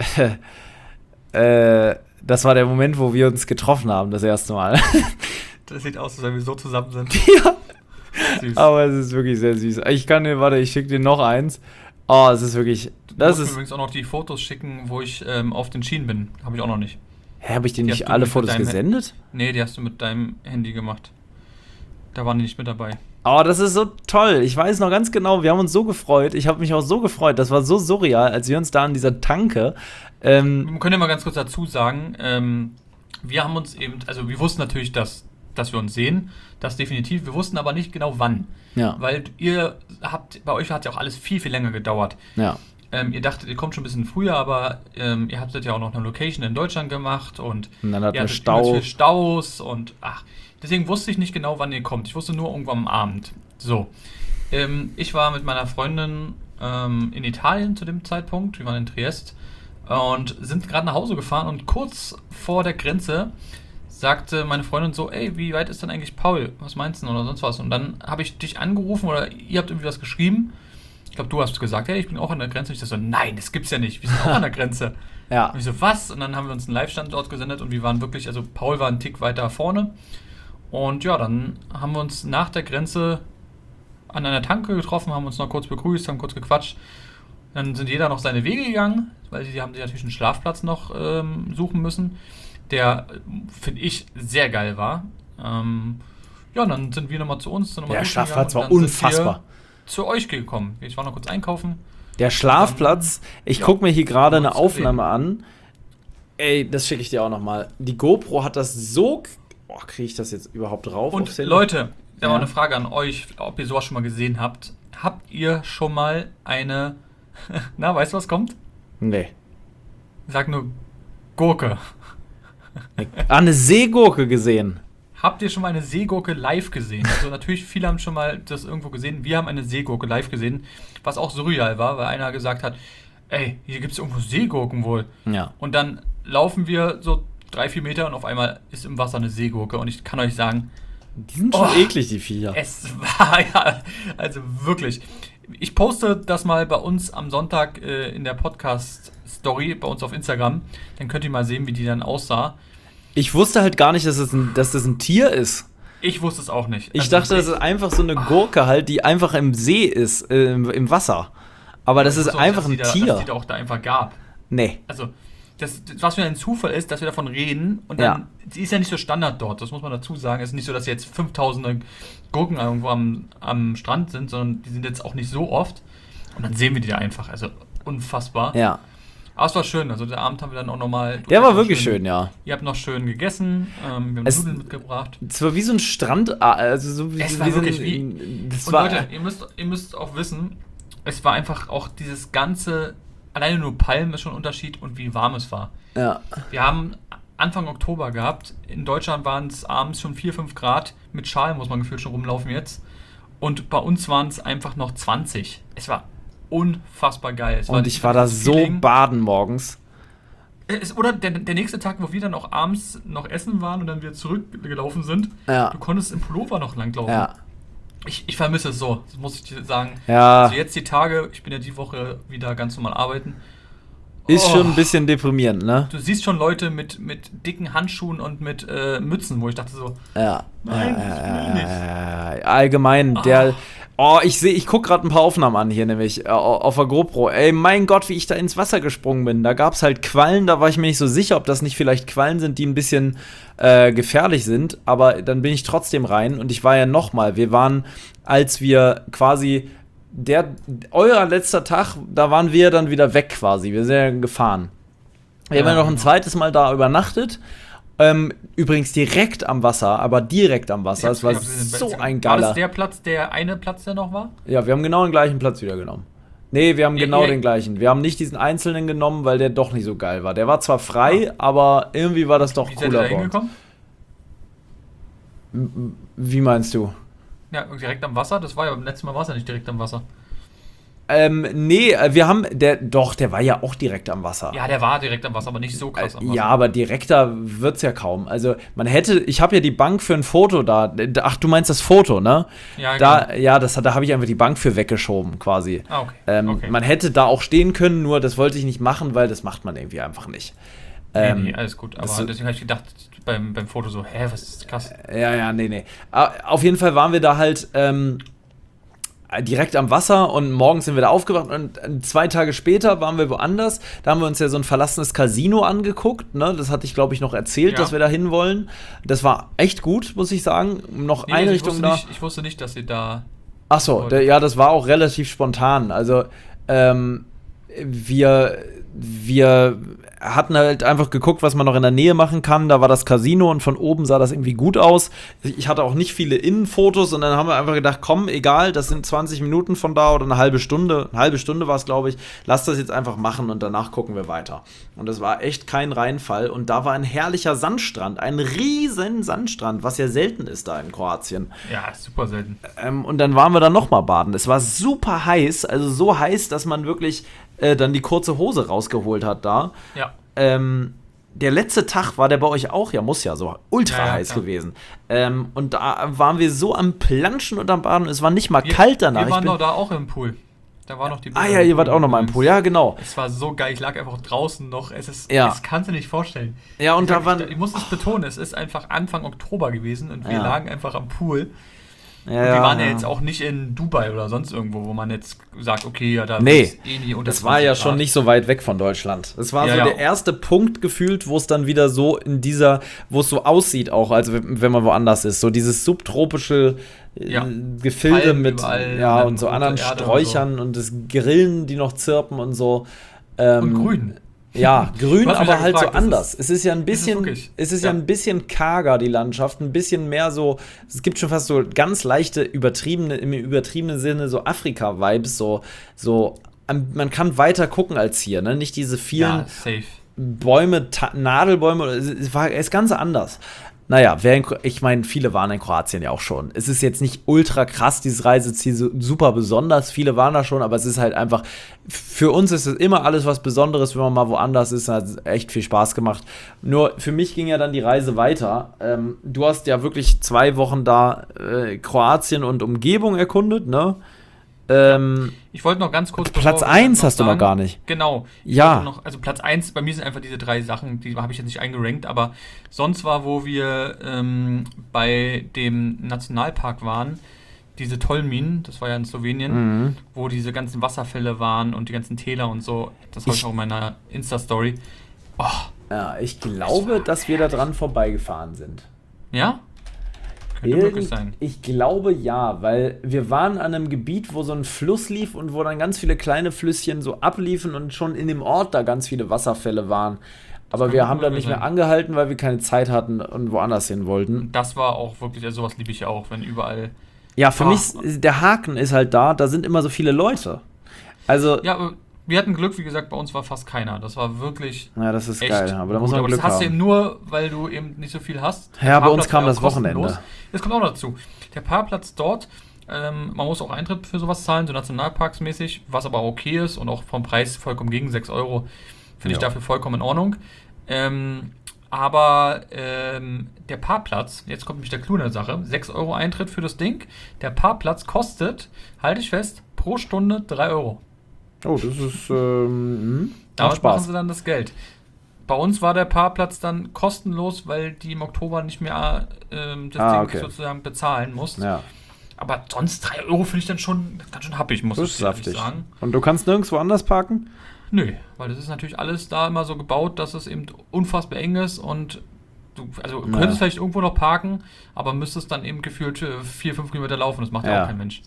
Speaker 1: äh, das war der Moment, wo wir uns getroffen haben, das erste Mal.
Speaker 2: Das sieht aus, als wenn wir so zusammen sind.
Speaker 1: Ja. Süß. Aber es ist wirklich sehr süß. Ich kann dir, warte, ich schicke dir noch eins. Oh, es ist wirklich, das
Speaker 2: du musst
Speaker 1: ist...
Speaker 2: mir übrigens auch noch die Fotos schicken, wo ich ähm, auf den Schienen bin. Habe ich auch noch nicht.
Speaker 1: Hä, habe ich dir nicht alle Fotos gesendet?
Speaker 2: Ha- nee, die hast du mit deinem Handy gemacht. Da waren die nicht mit dabei.
Speaker 1: Oh, das ist so toll. Ich weiß noch ganz genau, wir haben uns so gefreut. Ich habe mich auch so gefreut. Das war so surreal, als wir uns da an dieser Tanke... Ähm,
Speaker 2: wir können ja mal ganz kurz dazu sagen, ähm, wir haben uns eben, also wir wussten natürlich, dass, dass wir uns sehen, das definitiv. Wir wussten aber nicht genau wann.
Speaker 1: Ja.
Speaker 2: Weil ihr habt, bei euch hat ja auch alles viel, viel länger gedauert.
Speaker 1: Ja.
Speaker 2: Ähm, ihr dachtet, ihr kommt schon ein bisschen früher, aber ähm, ihr habtet ja auch noch eine Location in Deutschland gemacht und,
Speaker 1: und dann hatten
Speaker 2: ihr
Speaker 1: wir
Speaker 2: hattet
Speaker 1: Stau.
Speaker 2: viel Staus und ach, deswegen wusste ich nicht genau, wann ihr kommt. Ich wusste nur irgendwann am Abend. So. Ähm, ich war mit meiner Freundin ähm, in Italien zu dem Zeitpunkt. Wir waren in Triest und sind gerade nach Hause gefahren und kurz vor der Grenze sagte meine Freundin so, ey, wie weit ist denn eigentlich Paul? Was meinst du oder sonst was? Und dann habe ich dich angerufen oder ihr habt irgendwie was geschrieben. Ich glaube, du hast gesagt, hey, ich bin auch an der Grenze. Und ich so, nein, das gibt's ja nicht. Wir sind auch an der Grenze.
Speaker 1: Ja.
Speaker 2: Und ich so, was? Und dann haben wir uns einen Live-Standort gesendet und wir waren wirklich, also Paul war einen Tick weiter vorne. Und ja, dann haben wir uns nach der Grenze an einer Tanke getroffen, haben uns noch kurz begrüßt, haben kurz gequatscht. Dann sind jeder noch seine Wege gegangen, weil sie haben sich natürlich einen Schlafplatz noch ähm, suchen müssen, der, finde ich, sehr geil war. Ähm, Ja, und dann sind wir nochmal zu uns. Noch mal
Speaker 1: der Schlafplatz war unfassbar.
Speaker 2: Zu euch gekommen. Ich war noch kurz einkaufen.
Speaker 1: Der Schlafplatz, dann, ich ja, gucke mir hier gerade eine Aufnahme gesehen. an. Ey, das schicke ich dir auch nochmal. Die GoPro hat das so... Boah, kriege ich das jetzt überhaupt drauf?
Speaker 2: Und Leute, da war ja. eine Frage an euch, ob ihr sowas schon mal gesehen habt. Habt ihr schon mal eine... Na, weißt du, was kommt?
Speaker 1: Nee.
Speaker 2: Sag nur Gurke.
Speaker 1: Ah, eine Seegurke gesehen.
Speaker 2: Habt ihr schon mal eine Seegurke live gesehen? Also natürlich, viele haben schon mal das irgendwo gesehen. Wir haben eine Seegurke live gesehen, was auch surreal war, weil einer gesagt hat, ey, hier gibt es irgendwo Seegurken wohl.
Speaker 1: Ja.
Speaker 2: Und dann laufen wir so drei, vier Meter und auf einmal ist im Wasser eine Seegurke. Und ich kann euch sagen,
Speaker 1: die sind schon oh, eklig, die Viecher.
Speaker 2: Es war ja, also wirklich. Ich poste das mal bei uns am Sonntag äh, in der Podcast-Story bei uns auf Instagram. Dann könnt ihr mal sehen, wie die dann aussah. Ich
Speaker 1: wusste halt gar nicht, dass das ein, dass das ein Tier ist.
Speaker 2: Ich wusste es auch nicht.
Speaker 1: Ich also dachte, das ist einfach so eine Gurke halt, die einfach im See ist, äh, im Wasser. Aber das ist so, einfach ein
Speaker 2: da,
Speaker 1: Tier.
Speaker 2: Dass es die da auch da einfach gab.
Speaker 1: Nee.
Speaker 2: Also, das, was für ein Zufall ist, dass wir davon reden. Und dann, ja. sie ist ja nicht so Standard dort, das muss man dazu sagen. Es ist nicht so, dass jetzt fünftausende Gurken irgendwo am, am Strand sind, sondern die sind jetzt auch nicht so oft. Und dann sehen wir die da einfach. Also, unfassbar.
Speaker 1: Ja.
Speaker 2: Aber es war schön, also der Abend haben wir dann auch nochmal...
Speaker 1: Der war wirklich schön, schön, ja.
Speaker 2: Ihr habt noch schön gegessen, ähm, wir haben
Speaker 1: es,
Speaker 2: Nudeln mitgebracht.
Speaker 1: Es war wie so ein Strand, also so wie...
Speaker 2: Es war
Speaker 1: wie
Speaker 2: wirklich
Speaker 1: so
Speaker 2: ein,
Speaker 1: wie... Das
Speaker 2: und
Speaker 1: war,
Speaker 2: Leute, ihr müsst, ihr müsst auch wissen, es war einfach auch dieses ganze... Alleine nur Palmen ist schon ein Unterschied und wie warm es war.
Speaker 1: Ja.
Speaker 2: Wir haben Anfang Oktober gehabt, in Deutschland waren es abends schon vier, fünf Grad, mit Schal muss man gefühlt schon rumlaufen jetzt. Und bei uns waren es einfach noch zwanzig. Es war unfassbar geil. Es
Speaker 1: und
Speaker 2: war
Speaker 1: ich war da so Feeling. baden morgens.
Speaker 2: Es, oder der, der nächste Tag, wo wir dann auch abends noch essen waren und dann wieder zurückgelaufen sind,
Speaker 1: ja.
Speaker 2: du konntest im Pullover noch langlaufen.
Speaker 1: Ja.
Speaker 2: Ich, ich vermisse es so, das muss ich dir sagen.
Speaker 1: Ja.
Speaker 2: Also jetzt die Tage, ich bin ja die Woche wieder ganz normal arbeiten.
Speaker 1: Ist
Speaker 2: oh,
Speaker 1: schon ein bisschen deprimierend, ne?
Speaker 2: Du siehst schon Leute mit, mit dicken Handschuhen und mit äh, Mützen, wo ich dachte so,
Speaker 1: ja.
Speaker 2: nein,
Speaker 1: ja,
Speaker 2: ich will
Speaker 1: nicht.
Speaker 2: nicht.
Speaker 1: Allgemein,
Speaker 2: oh.
Speaker 1: der... Oh, ich sehe, ich gucke gerade ein paar Aufnahmen an hier nämlich, äh, auf der GoPro. Ey, mein Gott, wie ich da ins Wasser gesprungen bin. Da gab es halt Quallen, da war ich mir nicht so sicher, ob das nicht vielleicht Quallen sind, die ein bisschen äh, gefährlich sind. Aber dann bin ich trotzdem rein und ich war ja nochmal, wir waren, als wir quasi, der, euer letzter Tag, da waren wir dann wieder weg quasi. Wir sind ja gefahren. Wir ja, haben ja noch ein genau. zweites Mal da übernachtet. Ähm, übrigens direkt am Wasser, aber direkt am Wasser. Es war so ein geiler...
Speaker 2: War das der Platz, der eine Platz, der noch war?
Speaker 1: Ja, wir haben genau den gleichen Platz wieder genommen. Nee, wir haben ja, genau ja. den gleichen. Wir haben nicht diesen einzelnen genommen, weil der doch nicht so geil war. Der war zwar frei, ja. aber irgendwie war das doch
Speaker 2: Wie
Speaker 1: cooler.
Speaker 2: Wie seid ihr da hingekommen?
Speaker 1: Wie meinst du?
Speaker 2: Ja, direkt am Wasser? Das war ja beim letzten Mal war es ja nicht direkt am Wasser.
Speaker 1: Ähm, nee, wir haben, der, doch, der war ja auch direkt am Wasser.
Speaker 2: Ja, der war direkt am Wasser, aber nicht so krass am Wasser.
Speaker 1: Ja, aber direkter wird's ja kaum. Also, man hätte, ich habe ja die Bank für ein Foto da. Ach, du meinst das Foto, ne?
Speaker 2: Ja,
Speaker 1: da,
Speaker 2: genau.
Speaker 1: Ja, das, da habe ich einfach die Bank für weggeschoben, quasi.
Speaker 2: Ah, okay.
Speaker 1: Ähm,
Speaker 2: okay.
Speaker 1: Man hätte da auch stehen können, nur das wollte ich nicht machen, weil das macht man irgendwie einfach nicht.
Speaker 2: Ähm, nee, nee, alles gut. Aber so, deswegen habe ich gedacht, beim, beim Foto so, hä, was ist das krass?
Speaker 1: Ja, ja, nee, nee. Auf jeden Fall waren wir da halt, ähm, direkt am Wasser und morgens sind wir da aufgewacht und zwei Tage später waren wir woanders. Da haben wir uns ja so ein verlassenes Casino angeguckt, ne? Das hatte ich, glaube ich, noch erzählt, ja. dass wir da hin wollen. Das war echt gut, muss ich sagen. Noch nee, Einrichtungen
Speaker 2: ich
Speaker 1: da.
Speaker 2: Nicht, ich wusste nicht, dass sie da...
Speaker 1: Ach so, der, ja, das war auch relativ spontan. Also, ähm, wir... wir hatten halt einfach geguckt, was man noch in der Nähe machen kann. Da war das Casino und von oben sah das irgendwie gut aus. Ich hatte auch nicht viele Innenfotos und dann haben wir einfach gedacht, komm, egal, das sind zwanzig Minuten von da oder eine halbe Stunde. Eine halbe Stunde war es, glaube ich. Lass das jetzt einfach machen und danach gucken wir weiter. Und das war echt kein Reinfall. Und da war ein herrlicher Sandstrand, ein riesen Sandstrand, was ja selten ist da in Kroatien.
Speaker 2: Ja, super selten.
Speaker 1: Ähm, und dann waren wir da nochmal baden. Es war super heiß, also so heiß, dass man wirklich äh, dann die kurze Hose rausgeholt hat da.
Speaker 2: Ja.
Speaker 1: Ähm, der letzte Tag war der bei euch auch, ja, muss ja so ultra ja, ja, heiß klar. gewesen. Ähm, und da waren wir so am Planschen und am Baden und es war nicht mal
Speaker 2: wir,
Speaker 1: kalt danach.
Speaker 2: Wir waren
Speaker 1: ich bin,
Speaker 2: doch da auch im Pool. Da war noch die
Speaker 1: Ah ja, ihr wart auch noch mal im Pool, ja, genau.
Speaker 2: Es war so geil, ich lag einfach draußen noch. Es ist,
Speaker 1: ja.
Speaker 2: das kannst du nicht vorstellen.
Speaker 1: Ja, und
Speaker 2: ich
Speaker 1: da
Speaker 2: sag,
Speaker 1: waren.
Speaker 2: Ich, ich muss es betonen, es ist einfach Anfang Oktober gewesen und wir
Speaker 1: ja.
Speaker 2: lagen einfach am Pool. Ja, und wir waren ja jetzt auch nicht in Dubai oder sonst irgendwo, wo man jetzt sagt, okay, ja, da
Speaker 1: nee,
Speaker 2: ist eh nie unter
Speaker 1: das war ja Grad. Schon nicht so weit weg von Deutschland. Es war ja, so ja. der erste Punkt gefühlt, wo es dann wieder so in dieser, wo es so aussieht auch, also wenn man woanders ist, so dieses subtropische ja. Gefilde Palmen mit ja und so anderen Erde Sträuchern und, so. Und das Grillen, die noch zirpen und so. Ähm,
Speaker 2: und grün.
Speaker 1: Ja, grün, aber halt gefragt, so anders.
Speaker 2: Ist,
Speaker 1: es ist ja ein bisschen, ist es ist ja. ja ein bisschen karger, die Landschaft, ein bisschen mehr so, es gibt schon fast so ganz leichte, übertriebene, im übertriebenen Sinne so Afrika-Vibes, so, so, man kann weiter gucken als hier, ne? Nicht diese vielen
Speaker 2: ja, safe.
Speaker 1: Bäume, Ta- Nadelbäume, es war, es ist ganz anders. Naja, wer in, ich meine, viele waren in Kroatien ja auch schon. Es ist jetzt nicht ultra krass, dieses Reiseziel, so super besonders. Viele waren da schon, aber es ist halt einfach, für uns ist es immer alles was Besonderes, wenn man mal woanders ist. Hat echt viel Spaß gemacht. Nur für mich ging ja dann die Reise weiter. Ähm, du hast ja wirklich zwei Wochen da äh, Kroatien und Umgebung erkundet, ne? Ähm,
Speaker 2: ich wollte noch ganz kurz...
Speaker 1: Platz eins hast du noch gar nicht.
Speaker 2: Genau.
Speaker 1: Ja.
Speaker 2: Noch, also Platz eins, bei mir sind einfach diese drei Sachen, die habe ich jetzt nicht eingerankt, aber sonst war, wo wir ähm, bei dem Nationalpark waren, diese Tolmin, das war ja in Slowenien, mhm. wo diese ganzen Wasserfälle waren und die ganzen Täler und so. Das habe ich auch in meiner Insta-Story. Oh,
Speaker 1: ja, ich glaube, das dass wir da dran vorbeigefahren sind.
Speaker 2: Ja? Könnte möglich sein.
Speaker 1: Ich glaube ja, weil wir waren an einem Gebiet, wo so ein Fluss lief und wo dann ganz viele kleine Flüsschen so abliefen und schon in dem Ort da ganz viele Wasserfälle waren. Aber wir haben dann nicht mehr angehalten, weil wir keine Zeit hatten und woanders hin wollten.
Speaker 2: Das war auch wirklich, also sowas liebe ich ja auch, wenn überall...
Speaker 1: Ja, für ah. mich, der Haken ist halt da, da sind immer so viele Leute. Also...
Speaker 2: Ja, aber wir hatten Glück, wie gesagt, bei uns war fast keiner. Das war wirklich
Speaker 1: Ja, das ist
Speaker 2: echt
Speaker 1: geil, aber da muss man
Speaker 2: gut.
Speaker 1: Glück
Speaker 2: aber das hast
Speaker 1: haben.
Speaker 2: du eben nur, weil du eben nicht so viel hast.
Speaker 1: Ja, bei uns kam das Wochenende.
Speaker 2: Das kommt auch dazu. Der Parkplatz dort, ähm, man muss auch Eintritt für sowas zahlen, so Nationalparksmäßig, was aber okay ist und auch vom Preis vollkommen gegen sechs Euro, finde ich dafür vollkommen in Ordnung. Ähm, aber ähm, der Parkplatz, jetzt kommt nämlich der Clou in der Sache, sechs Euro Eintritt für das Ding. Der Parkplatz kostet, halte ich fest, pro Stunde drei Euro.
Speaker 1: Oh, das ist, ähm,
Speaker 2: Damit Spaß. Machen sie dann das Geld. Bei uns war der Parkplatz dann kostenlos, weil die im Oktober nicht mehr ähm, das
Speaker 1: ah,
Speaker 2: Ding
Speaker 1: okay.
Speaker 2: sozusagen bezahlen mussten.
Speaker 1: Ja.
Speaker 2: Aber sonst drei Euro finde ich dann schon ganz schön happig, muss ich ehrlich sagen.
Speaker 1: Und du kannst nirgendwo anders parken?
Speaker 2: Nö, weil das ist natürlich alles da immer so gebaut, dass es eben unfassbar eng ist und du, also du
Speaker 1: ja.
Speaker 2: könntest vielleicht irgendwo noch parken, aber müsstest dann eben gefühlt vier, fünf Kilometer laufen. Das macht ja auch kein Mensch.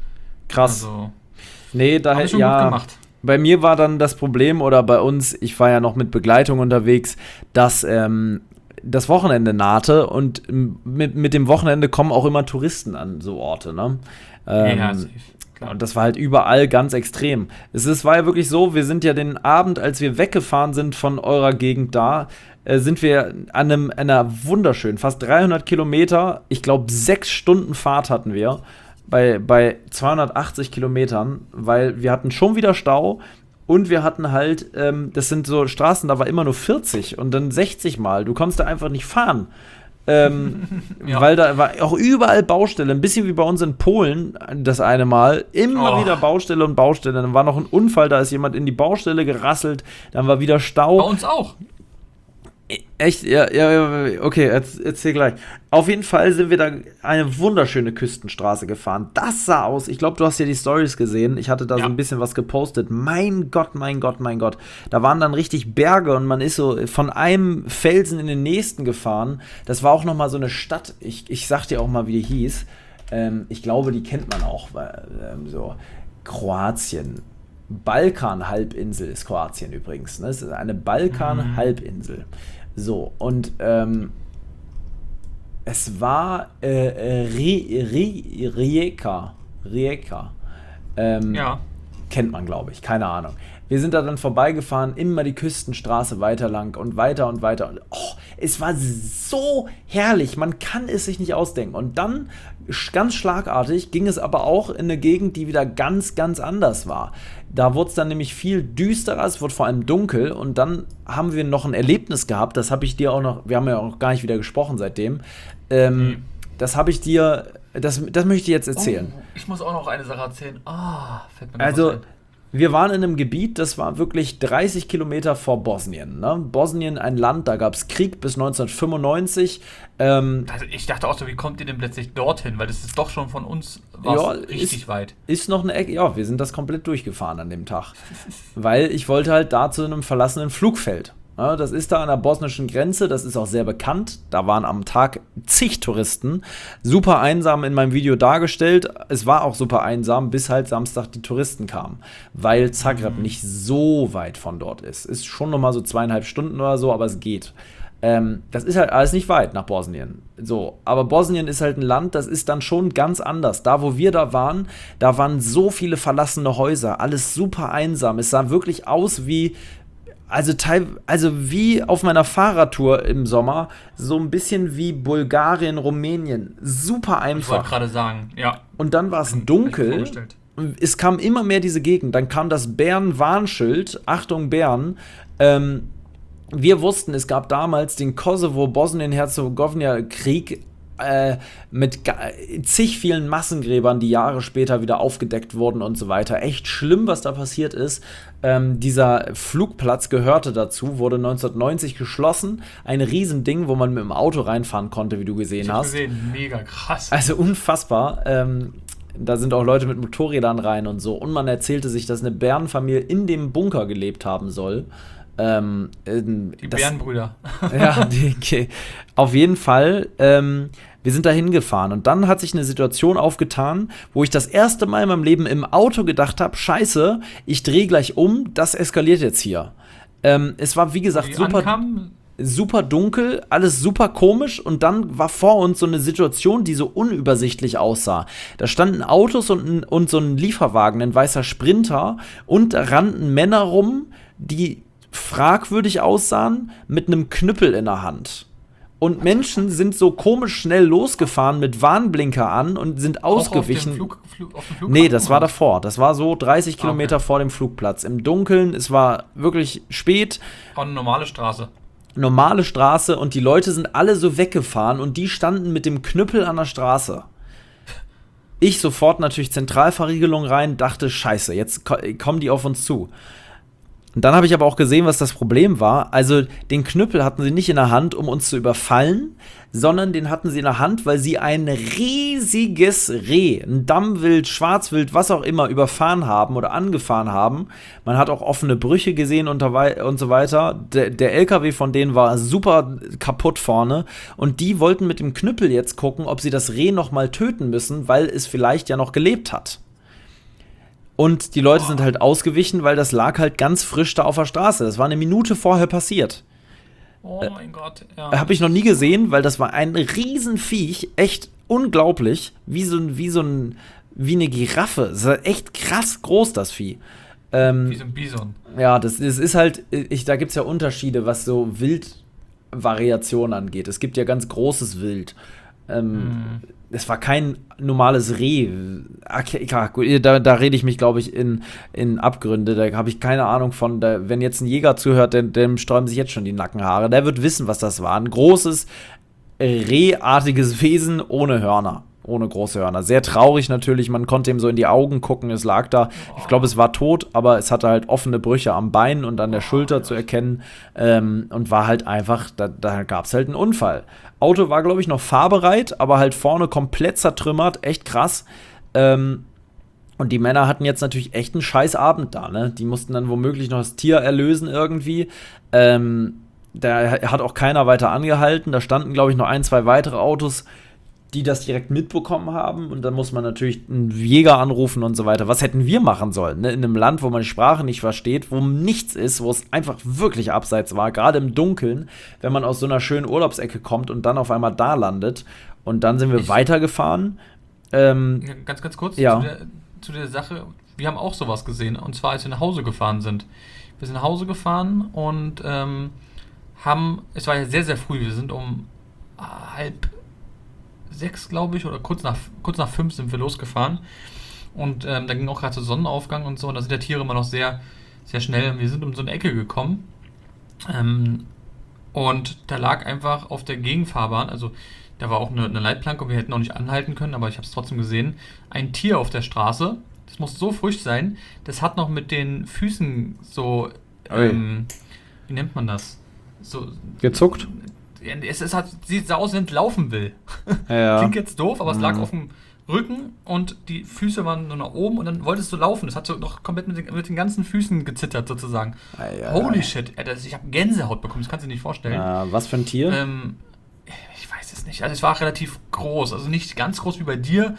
Speaker 1: Krass.
Speaker 2: Also,
Speaker 1: nee, da hätte ich ja. Gut gemacht. Bei mir war dann das Problem, oder bei uns, ich war ja noch mit Begleitung unterwegs, dass ähm, das Wochenende nahte und mit, mit dem Wochenende kommen auch immer Touristen an so Orte, ne? Ähm,
Speaker 2: ja, safe. Klar.
Speaker 1: Und das war halt überall ganz extrem. Es ist, war ja wirklich so, wir sind ja den Abend, als wir weggefahren sind von eurer Gegend da, äh, sind wir an einem, einer wunderschönen, fast dreihundert Kilometer, ich glaube sechs Stunden Fahrt hatten wir, bei, bei zweihundertachtzig Kilometern, weil wir hatten schon wieder Stau und wir hatten halt, ähm, das sind so Straßen, da war immer nur vierzig und dann sechzig Mal. Du konntest da einfach nicht fahren. Ähm, ja. Weil da war auch überall Baustelle, ein bisschen wie bei uns in Polen das eine Mal, immer oh. wieder Baustelle und Baustelle. Dann war noch ein Unfall, da ist jemand in die Baustelle gerasselt, dann war wieder Stau.
Speaker 2: Bei uns auch.
Speaker 1: Echt? Ja, ja, okay, erzähl gleich. Auf jeden Fall sind wir da eine wunderschöne Küstenstraße gefahren. Das sah aus, ich glaube, du hast ja die Stories gesehen. Ich hatte da ja. so ein bisschen was gepostet. Mein Gott, mein Gott, mein Gott. Da waren dann richtig Berge und man ist so von einem Felsen in den nächsten gefahren. Das war auch nochmal so eine Stadt. Ich, ich sag dir auch mal, wie die hieß. Ähm, ich glaube, die kennt man auch. Weil, ähm, so Kroatien. Balkan-Halbinsel ist Kroatien übrigens. Ne? Es ist eine Balkan-Halbinsel. So, und ähm, es war äh, Rijeka. Rijeka. Ähm,
Speaker 2: ja.
Speaker 1: Kennt man, glaube ich. Keine Ahnung. Wir sind da dann vorbeigefahren, immer die Küstenstraße weiter lang und weiter und weiter. Und, oh, es war so herrlich, man kann es sich nicht ausdenken. Und dann, ganz schlagartig, ging es aber auch in eine Gegend, die wieder ganz, ganz anders war. Da wurde es dann nämlich viel düsterer, es wurde vor allem dunkel. Und dann haben wir noch ein Erlebnis gehabt, das habe ich dir auch noch, wir haben ja auch noch gar nicht wieder gesprochen seitdem. Ähm, mhm. Das habe ich dir, das, das möchte ich jetzt erzählen.
Speaker 2: Oh, ich muss auch noch eine Sache erzählen. Ah, oh, fällt mir
Speaker 1: Also,
Speaker 2: ein.
Speaker 1: Wir waren in einem Gebiet, das war wirklich dreißig Kilometer vor Bosnien. Ne? Bosnien, ein Land, da gab es Krieg bis neunzehnhundertfünfundneunzig. Ähm,
Speaker 2: also ich dachte auch so, wie kommt ihr denn plötzlich dorthin? Weil das ist doch schon von uns ja, richtig
Speaker 1: ist,
Speaker 2: weit.
Speaker 1: Ist noch eine Ecke, ja, wir sind das komplett durchgefahren an dem Tag. Weil ich wollte halt da zu einem verlassenen Flugfeld. Ja, das ist da an der bosnischen Grenze, das ist auch sehr bekannt. Da waren am Tag zig Touristen. Super einsam in meinem Video dargestellt. Es war auch super einsam, bis halt Samstag die Touristen kamen. Weil Zagreb mhm. nicht so weit von dort ist. Ist schon nochmal so zweieinhalb Stunden oder so, aber es geht. Ähm, das ist halt alles nicht weit nach Bosnien. So, aber Bosnien ist halt ein Land, das ist dann schon ganz anders. Da, wo wir da waren, da waren so viele verlassene Häuser. Alles super einsam. Es sah wirklich aus wie... Also, teil, also wie auf meiner Fahrradtour im Sommer, so ein bisschen wie Bulgarien, Rumänien. Super einfach. Ich
Speaker 2: wollte gerade sagen, ja.
Speaker 1: Und dann war es dunkel. Es kam immer mehr diese Gegend. Dann kam das Bären-Warnschild. Achtung, Bären. Ähm, wir wussten, es gab damals den Kosovo-Bosnien-Herzegowina-Krieg äh, mit zig vielen Massengräbern, die Jahre später wieder aufgedeckt wurden und so weiter. Echt schlimm, was da passiert ist. Ähm, dieser Flugplatz gehörte dazu, wurde neunzehnhundertneunzig geschlossen. Ein Riesending, wo man mit dem Auto reinfahren konnte, wie du gesehen
Speaker 2: ich
Speaker 1: hast.
Speaker 2: Gesehen, mega krass.
Speaker 1: Also unfassbar. Ähm, da sind auch Leute mit Motorrädern rein und so. Und man erzählte sich, dass eine Bärenfamilie in dem Bunker gelebt haben soll. Ähm,
Speaker 2: die das, Bärenbrüder.
Speaker 1: Ja, die, okay. Auf jeden Fall. Ähm, wir sind da hingefahren und dann hat sich eine Situation aufgetan, wo ich das erste Mal in meinem Leben im Auto gedacht habe, scheiße, ich drehe gleich um, das eskaliert jetzt hier. Ähm, es war, wie gesagt, super, super dunkel, alles super komisch und dann war vor uns so eine Situation, die so unübersichtlich aussah. Da standen Autos und, ein, und so ein Lieferwagen, ein weißer Sprinter und da rannten Männer rum, die fragwürdig aussahen, mit einem Knüppel in der Hand. Und Menschen sind so komisch schnell losgefahren mit Warnblinker an und sind ausgewichen.
Speaker 2: Auch auf dem Flug, Flug, auf dem Flug
Speaker 1: nee, das war davor. Das war so dreißig Kilometer okay. vor dem Flugplatz. Im Dunkeln, es war wirklich spät.
Speaker 2: Auch eine normale Straße.
Speaker 1: Normale Straße und die Leute sind alle so weggefahren und die standen mit dem Knüppel an der Straße. Ich sofort natürlich Zentralverriegelung rein, dachte, scheiße, jetzt kommen die auf uns zu. Und dann habe ich aber auch gesehen, was das Problem war. Also den Knüppel hatten sie nicht in der Hand, um uns zu überfallen, sondern den hatten sie in der Hand, weil sie ein riesiges Reh, ein Dammwild, Schwarzwild, was auch immer, überfahren haben oder angefahren haben. Man hat auch offene Brüche gesehen und, und so weiter. Der, der L K W von denen war super kaputt vorne und die wollten mit dem Knüppel jetzt gucken, ob sie das Reh noch mal töten müssen, weil es vielleicht ja noch gelebt hat. Und die Leute sind halt ausgewichen, weil das lag halt ganz frisch da auf der Straße. Das war eine Minute vorher passiert.
Speaker 2: Oh mein Gott, ja.
Speaker 1: Habe ich noch nie gesehen, weil das war ein Riesenviech, echt unglaublich, wie so ein, wie so ein, wie eine Giraffe. Das war echt krass groß, das Vieh. Ähm,
Speaker 2: wie so ein Bison.
Speaker 1: Ja, das, das ist halt, ich, da gibt es ja Unterschiede, was so Wildvariationen angeht. Es gibt ja ganz großes Wild. Ähm, hm. Es war kein normales Reh. Okay, da, da rede ich mich, glaube ich, in, in Abgründe. Da habe ich keine Ahnung von. Da, wenn jetzt ein Jäger zuhört, dem, dem sträuben sich jetzt schon die Nackenhaare. Der wird wissen, was das war. Ein großes, rehartiges Wesen ohne Hörner. Ohne große Hörner. Sehr traurig natürlich. Man konnte ihm so in die Augen gucken. Es lag da. Ich glaube, es war tot, aber es hatte halt offene Brüche am Bein und an der Schulter zu erkennen. Ähm, und war halt einfach, da, da gab es halt einen Unfall. Auto war, glaube ich, noch fahrbereit, aber halt vorne komplett zertrümmert. Echt krass. Ähm, und die Männer hatten jetzt natürlich echt einen scheiß Abend da, ne? Die mussten dann womöglich noch das Tier erlösen irgendwie. Ähm, da hat auch keiner weiter angehalten. Da standen, glaube ich, noch ein, zwei weitere Autos, die das direkt mitbekommen haben. Und dann muss man natürlich einen Jäger anrufen und so weiter. Was hätten wir machen sollen, ne? In einem Land, wo man die Sprache nicht versteht, wo nichts ist, wo es einfach wirklich abseits war, gerade im Dunkeln, wenn man aus so einer schönen Urlaubsecke kommt und dann auf einmal da landet. Und dann sind wir ich, weitergefahren. Ähm,
Speaker 2: ja, ganz, ganz kurz
Speaker 1: ja.
Speaker 2: zu, der, zu der Sache. Wir haben auch sowas gesehen. Und zwar, als wir nach Hause gefahren sind. Wir sind nach Hause gefahren und ähm, haben, es war ja sehr, sehr früh. Wir sind um halb sechs, glaube ich, oder kurz nach, kurz nach fünf sind wir losgefahren. Und ähm, da ging auch gerade so Sonnenaufgang und so. Und da sind die Tiere immer noch sehr, sehr schnell. Wir sind um so eine Ecke gekommen. Ähm, und da lag einfach auf der Gegenfahrbahn, also da war auch eine, eine Leitplanke und wir hätten auch nicht anhalten können, aber ich habe es trotzdem gesehen, ein Tier auf der Straße. Das muss so frisch sein. Das hat noch mit den Füßen so, ähm, wie nennt man das? So
Speaker 1: gezuckt?
Speaker 2: Es, es hat, sieht so aus, wenn es laufen will.
Speaker 1: Ja.
Speaker 2: Klingt jetzt doof, aber es
Speaker 1: mhm.
Speaker 2: lag auf dem Rücken und die Füße waren nur nach oben und dann wolltest du laufen. Das hat so noch komplett mit den, mit den ganzen Füßen gezittert sozusagen.
Speaker 1: Ei, ei,
Speaker 2: Holy
Speaker 1: ei.
Speaker 2: shit, ich habe Gänsehaut bekommen, das kannst du dir nicht vorstellen.
Speaker 1: Ja, was für ein Tier?
Speaker 2: Ähm, ich weiß es nicht. Also es war relativ groß, also nicht ganz groß wie bei dir.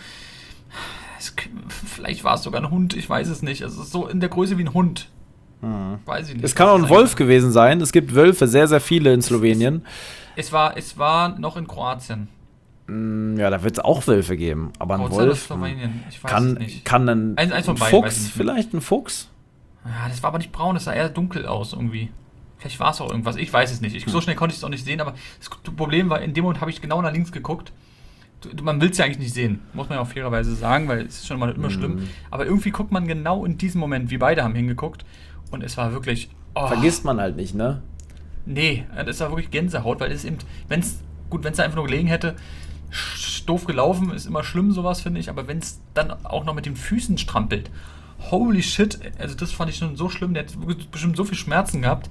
Speaker 2: Es, vielleicht war es sogar ein Hund, ich weiß es nicht. Also es ist so in der Größe wie ein Hund.
Speaker 1: Hm.
Speaker 2: Weiß ich nicht.
Speaker 1: Es kann auch ein Wolf gewesen sein. Es gibt Wölfe, sehr, sehr viele in Slowenien.
Speaker 2: Es war, es war noch in Kroatien.
Speaker 1: Ja, da wird es auch Wölfe geben. Aber ein
Speaker 2: Kroatien
Speaker 1: Wolf
Speaker 2: Slowenien. Ich weiß
Speaker 1: kann,
Speaker 2: es nicht.
Speaker 1: kann ein,
Speaker 2: Eins, eins von
Speaker 1: ein
Speaker 2: beiden, weiß ich
Speaker 1: Fuchs,
Speaker 2: nicht.
Speaker 1: vielleicht ein Fuchs?
Speaker 2: Ja, das war aber nicht braun, das sah eher dunkel aus irgendwie. Vielleicht war es auch irgendwas, ich weiß es nicht. Ich, so schnell konnte ich es auch nicht sehen, aber das Problem war, in dem Moment habe ich genau nach links geguckt. Du, man will es ja eigentlich nicht sehen, muss man ja auch fairerweise sagen, weil es ist schon mal immer
Speaker 1: Mhm.
Speaker 2: schlimm. Aber irgendwie guckt man genau in diesem Moment, wir beide haben hingeguckt und es war wirklich... Oh,
Speaker 1: Vergisst man halt nicht, ne?
Speaker 2: nee, das war wirklich Gänsehaut, weil es eben, wenn es, gut, wenn es einfach nur gelegen hätte, sch- doof gelaufen, ist immer schlimm sowas, finde ich, aber wenn es dann auch noch mit den Füßen strampelt, holy shit, also das fand ich schon so schlimm, der hat wirklich bestimmt so viel Schmerzen gehabt.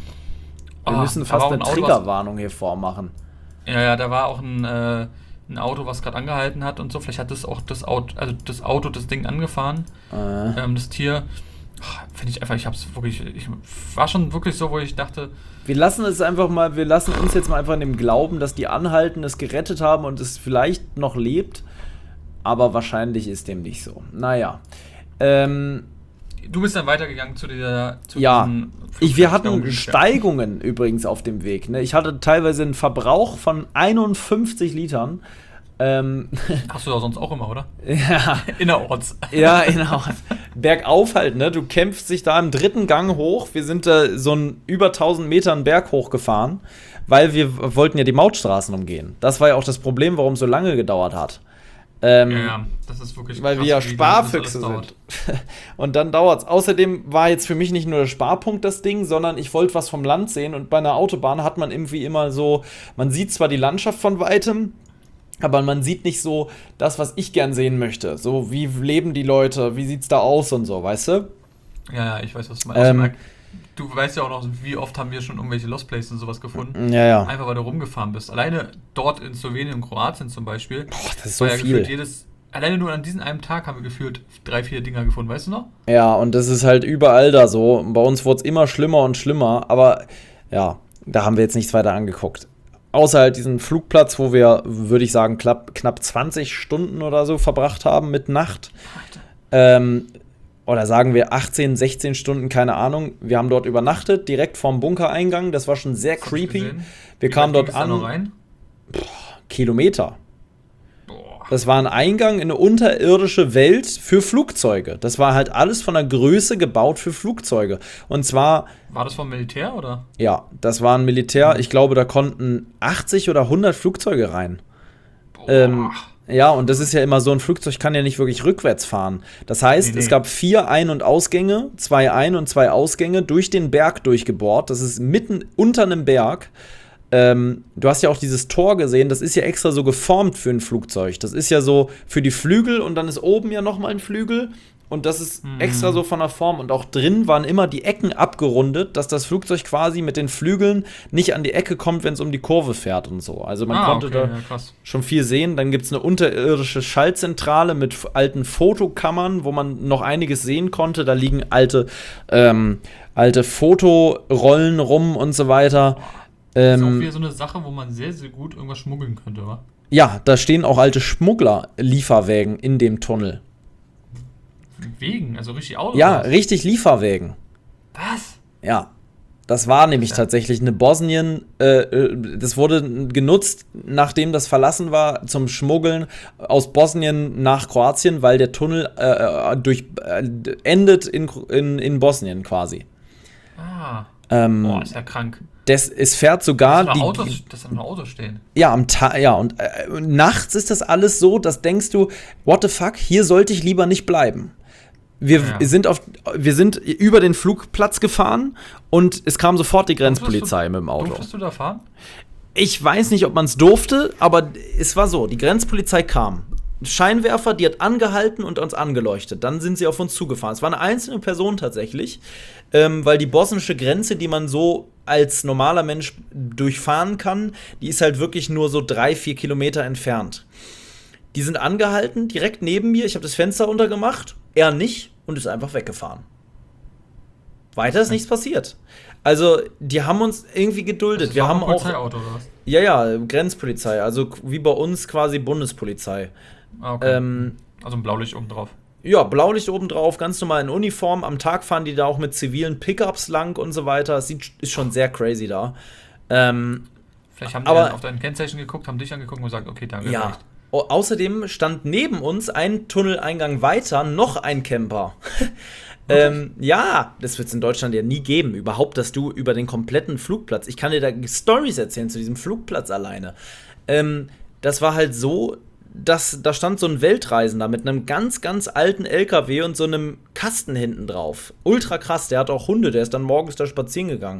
Speaker 1: Wir
Speaker 2: Oh,
Speaker 1: müssen
Speaker 2: da
Speaker 1: fast
Speaker 2: war auch
Speaker 1: eine
Speaker 2: ein Auto, was-
Speaker 1: Triggerwarnung hier vormachen.
Speaker 2: Ja, ja, da war auch ein, äh, ein Auto, was gerade angehalten hat und so. Vielleicht hat das auch das Auto, also das Auto das Ding angefahren,
Speaker 1: Äh.
Speaker 2: ähm, das Tier. Finde ich einfach, ich hab's wirklich, ich war schon wirklich so, wo ich dachte,
Speaker 1: Wir lassen es einfach mal, wir lassen uns jetzt mal einfach in dem Glauben, dass die anhalten, es gerettet haben und es vielleicht noch lebt. Aber wahrscheinlich ist dem nicht so. Naja. Ähm,
Speaker 2: du bist dann weitergegangen zu dieser, zu
Speaker 1: ja,
Speaker 2: diesen
Speaker 1: ich, wir
Speaker 2: Flugzeug-
Speaker 1: hatten
Speaker 2: Darum-
Speaker 1: Steigungen übrigens auf dem Weg. Ne? Ich hatte teilweise einen Verbrauch von einundfünfzig Litern. Ähm,
Speaker 2: Hast du da sonst auch immer, oder?
Speaker 1: ja.
Speaker 2: Innerorts.
Speaker 1: Ja, genau. Bergauf halt, ne? Du kämpfst dich da im dritten Gang hoch. Wir sind da so einen über tausend Metern Berg hochgefahren, weil wir wollten ja die Mautstraßen umgehen. Das war ja auch das Problem, warum es so lange gedauert hat. Ähm,
Speaker 2: Ja, ja, das ist wirklich
Speaker 1: weil
Speaker 2: krass,
Speaker 1: wir ja
Speaker 2: wie lange das alles
Speaker 1: Sparfüchse
Speaker 2: dauert.
Speaker 1: sind. Und dann dauert's. Außerdem war jetzt für mich nicht nur der Sparpunkt das Ding, sondern ich wollte was vom Land sehen. Und bei einer Autobahn hat man irgendwie immer so, man sieht zwar die Landschaft von weitem, aber man sieht nicht so das, was ich gern sehen möchte. So, wie leben die Leute, wie sieht's da aus und so, weißt du?
Speaker 2: Ja, ja, ich weiß, was du meinst.
Speaker 1: Ähm,
Speaker 2: Du weißt ja auch noch, wie oft haben wir schon irgendwelche Lost Places und sowas gefunden.
Speaker 1: Ja, ja.
Speaker 2: Einfach weil du rumgefahren bist. Alleine dort in Slowenien und Kroatien zum Beispiel.
Speaker 1: Boah, das ist so
Speaker 2: war ja
Speaker 1: viel.
Speaker 2: gefühlt jedes, alleine nur an diesem einen Tag haben wir gefühlt drei, vier Dinger gefunden, weißt du noch?
Speaker 1: Ja, und das ist halt überall da so. Bei uns wurde es immer schlimmer und schlimmer, aber ja, da haben wir jetzt nichts weiter angeguckt. Außer halt diesen Flugplatz, wo wir, würde ich sagen, knapp, knapp zwanzig Stunden oder so verbracht haben mit Nacht. Ähm, oder sagen wir achtzehn, sechzehn Stunden, keine Ahnung. Wir haben dort übernachtet, direkt vorm Bunkereingang. Das war schon sehr
Speaker 2: Das hab ich
Speaker 1: creepy.
Speaker 2: gesehen.
Speaker 1: Wir
Speaker 2: Wie
Speaker 1: kamen
Speaker 2: weit
Speaker 1: dort
Speaker 2: ging's da noch
Speaker 1: an.
Speaker 2: rein?
Speaker 1: Kilometer.
Speaker 2: Boah.
Speaker 1: Das war ein Eingang in eine unterirdische Welt für Flugzeuge. Das war halt alles von der Größe gebaut für Flugzeuge. Und zwar,
Speaker 2: War das vom Militär oder?
Speaker 1: ja, das war ein Militär. Ich glaube, da konnten achtzig oder hundert Flugzeuge rein.
Speaker 2: Boah.
Speaker 1: Ähm, ja, und das ist ja immer so, ein Flugzeug kann ja nicht wirklich rückwärts fahren. Das heißt,
Speaker 2: Nee, nee.
Speaker 1: es gab vier Ein- und Ausgänge, zwei Ein- und zwei Ausgänge durch den Berg durchgebohrt. Das ist mitten unter einem Berg. Ähm, du hast ja auch dieses Tor gesehen, das ist ja extra so geformt für ein Flugzeug. Das ist ja so für die Flügel und dann ist oben ja nochmal ein Flügel. Und das ist
Speaker 2: Mhm.
Speaker 1: extra so von der Form. Und auch drin waren immer die Ecken abgerundet, dass das Flugzeug quasi mit den Flügeln nicht an die Ecke kommt, wenn es um die Kurve fährt und so. Also man
Speaker 2: ah,
Speaker 1: konnte
Speaker 2: okay,
Speaker 1: da
Speaker 2: ja, krass.
Speaker 1: schon viel sehen. Dann gibt es eine unterirdische Schaltzentrale mit f- alten Fotokammern, wo man noch einiges sehen konnte. Da liegen alte, ähm, alte Fotorollen rum und so weiter.
Speaker 2: Das ist auch
Speaker 1: Ähm,
Speaker 2: wieder so eine Sache, wo man sehr, sehr gut irgendwas schmuggeln könnte, wa?
Speaker 1: ja, da stehen auch alte Schmuggler-Lieferwägen in dem Tunnel.
Speaker 2: Wegen, also richtig Autos.
Speaker 1: Ja,
Speaker 2: oder was?
Speaker 1: richtig Lieferwägen.
Speaker 2: Was?
Speaker 1: Ja. Das war nämlich
Speaker 2: Ja.
Speaker 1: tatsächlich eine Bosnien, äh, äh, das wurde genutzt, nachdem das verlassen war, zum Schmuggeln aus Bosnien nach Kroatien, weil der Tunnel äh, äh, durch, äh, endet in, in, in Bosnien quasi.
Speaker 2: Ah.
Speaker 1: Ähm,
Speaker 2: Boah, ist ja krank.
Speaker 1: das, es fährt sogar
Speaker 2: Dass da
Speaker 1: die,
Speaker 2: Autos, dass da noch Autos stehen.
Speaker 1: ja, am Ta- ja, und äh, nachts ist das alles so, dass denkst du, what the fuck, hier sollte ich lieber nicht bleiben. Wir
Speaker 2: Ja.
Speaker 1: sind auf, wir sind über den Flugplatz gefahren und es kam sofort die Grenzpolizei
Speaker 2: Durftest
Speaker 1: mit dem
Speaker 2: du,
Speaker 1: Auto.
Speaker 2: Durftest du da fahren?
Speaker 1: Ich weiß nicht, ob man es durfte, aber es war so, die Grenzpolizei kam. Scheinwerfer, die hat angehalten und uns angeleuchtet. Dann sind sie auf uns zugefahren. Es war eine einzelne Person tatsächlich, ähm, weil die bosnische Grenze, die man so als normaler Mensch durchfahren kann, die ist halt wirklich nur so drei, vier Kilometer entfernt. Die sind angehalten, direkt neben mir. Ich habe das Fenster runtergemacht, er nicht und ist einfach weggefahren. Weiter ist nichts passiert. Also, die haben uns irgendwie geduldet.
Speaker 2: Das
Speaker 1: Wir
Speaker 2: war
Speaker 1: haben
Speaker 2: ein
Speaker 1: auch.
Speaker 2: Polizeiauto oder was?
Speaker 1: Ja, ja, Grenzpolizei. Also, wie bei uns quasi Bundespolizei.
Speaker 2: Ah, okay.
Speaker 1: Ähm,
Speaker 2: also ein Blaulicht oben drauf.
Speaker 1: Ja, Blaulicht oben drauf, ganz normal in Uniform. Am Tag fahren die da auch mit zivilen Pickups lang und so weiter. Das sieht, ist schon sehr crazy da. Ähm,
Speaker 2: Vielleicht haben die
Speaker 1: aber,
Speaker 2: dann auf dein Kennzeichen geguckt, haben dich angeguckt und gesagt, okay, danke.
Speaker 1: Ja. O- außerdem stand neben uns ein Tunneleingang weiter noch ein Camper. ähm, ja, das wird es in Deutschland ja nie geben. Überhaupt, dass du über den kompletten Flugplatz, ich kann dir da Storys erzählen zu diesem Flugplatz alleine. Ähm, das war halt so, dass da stand so ein Weltreisender mit einem ganz, ganz alten L K W und so einem Kasten hinten drauf. Ultra krass, der hat auch Hunde, der ist dann morgens da spazieren gegangen.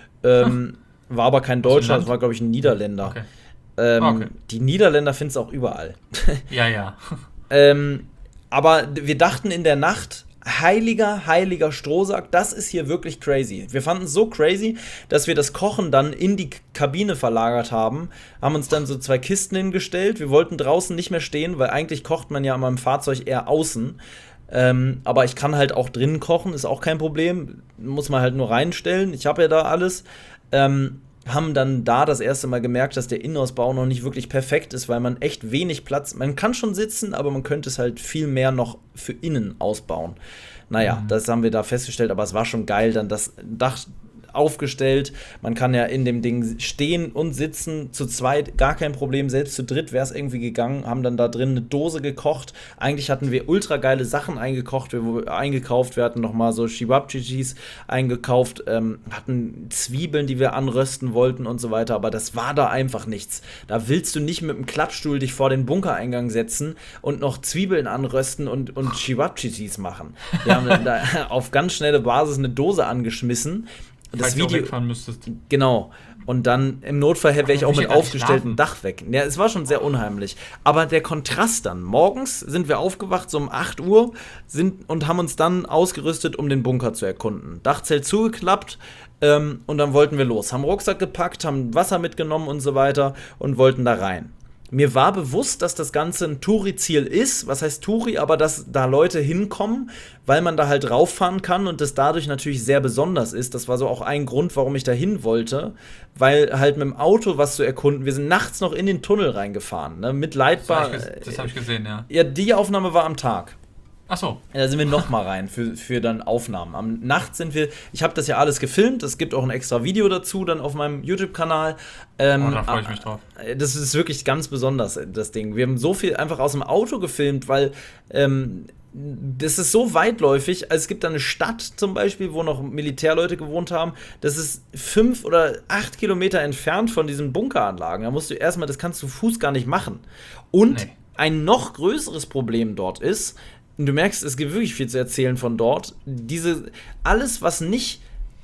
Speaker 1: Ähm, war aber kein Deutscher, das war, glaube ich, ein Niederländer.
Speaker 2: Okay.
Speaker 1: Ähm,
Speaker 2: Okay.
Speaker 1: Die Niederländer findest du auch überall.
Speaker 2: Ja, ja.
Speaker 1: ähm, aber wir dachten in der Nacht, heiliger, heiliger Strohsack, das ist hier wirklich crazy. Wir fanden es so crazy, dass wir das Kochen dann in die Kabine verlagert haben, haben uns dann so zwei Kisten hingestellt. Wir wollten draußen nicht mehr stehen, weil eigentlich kocht man ja an meinem Fahrzeug eher außen. Ähm, aber ich kann halt auch drinnen kochen, ist auch kein Problem. Muss man halt nur reinstellen. Ich habe ja da alles. Ähm, haben dann da das erste Mal gemerkt, dass der Innenausbau noch nicht wirklich perfekt ist, weil man echt wenig Platz, man kann schon sitzen, aber man könnte es halt viel mehr noch für innen ausbauen. Naja, mhm. das haben wir da festgestellt, aber es war schon geil, dann das Dach aufgestellt, man kann ja in dem Ding stehen und sitzen, zu zweit, gar kein Problem, selbst zu dritt wäre es irgendwie gegangen, haben dann da drin eine Dose gekocht, eigentlich hatten wir ultra geile Sachen eingekocht, wir, eingekauft, wir hatten nochmal so Chibabchichis eingekauft, ähm, hatten Zwiebeln, die wir anrösten wollten und so weiter, aber das war da einfach nichts. Da willst du nicht mit dem Klappstuhl dich vor den Bunkereingang setzen und noch Zwiebeln anrösten und, und Chibabchichis machen. Wir haben da auf ganz schnelle Basis eine Dose angeschmissen. Das Video,
Speaker 2: wegfahren müsstest.
Speaker 1: Genau. Und dann im Notfall wäre ich auch mit aufgestelltem Dach weg. Ja, es war schon sehr unheimlich. Aber der Kontrast dann. Morgens sind wir aufgewacht, so um acht Uhr, sind, und haben uns dann ausgerüstet, um den Bunker zu erkunden. Dachzelt zugeklappt, ähm, und dann wollten wir los. Haben Rucksack gepackt, haben Wasser mitgenommen und so weiter und wollten da rein. Mir war bewusst, dass das Ganze ein Touri-Ziel ist. Was heißt Touri? Aber dass da Leute hinkommen, weil man da halt rauffahren kann und das dadurch natürlich sehr besonders ist. Das war so auch ein Grund, warum ich da hin wollte. Weil halt mit dem Auto was zu erkunden, wir sind nachts noch in den Tunnel reingefahren, ne, mit Leitbar.
Speaker 2: Das habe ich, hab ich gesehen, ja.
Speaker 1: Ja, die Aufnahme war am Tag.
Speaker 2: Ach so.
Speaker 1: Ja, da sind wir noch mal rein für, für dann Aufnahmen. Am Nacht sind wir, ich habe das ja alles gefilmt, es gibt auch ein extra Video dazu dann auf meinem YouTube-Kanal. Ähm,
Speaker 2: oh, da freue ich mich drauf.
Speaker 1: Das ist wirklich ganz besonders, das Ding. Wir haben so viel einfach aus dem Auto gefilmt, weil ähm, das ist so weitläufig. Also es gibt da eine Stadt zum Beispiel, wo noch Militärleute gewohnt haben. Das ist fünf oder acht Kilometer entfernt von diesen Bunkeranlagen. Da musst du erstmal, das kannst du zu Fuß gar nicht machen. Und nee. Ein noch größeres Problem dort ist, du merkst, es gibt wirklich viel zu erzählen von dort. Diese, alles, was nicht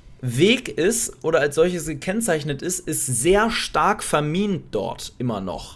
Speaker 1: Weg ist oder als solches gekennzeichnet ist, ist sehr stark vermint dort immer noch.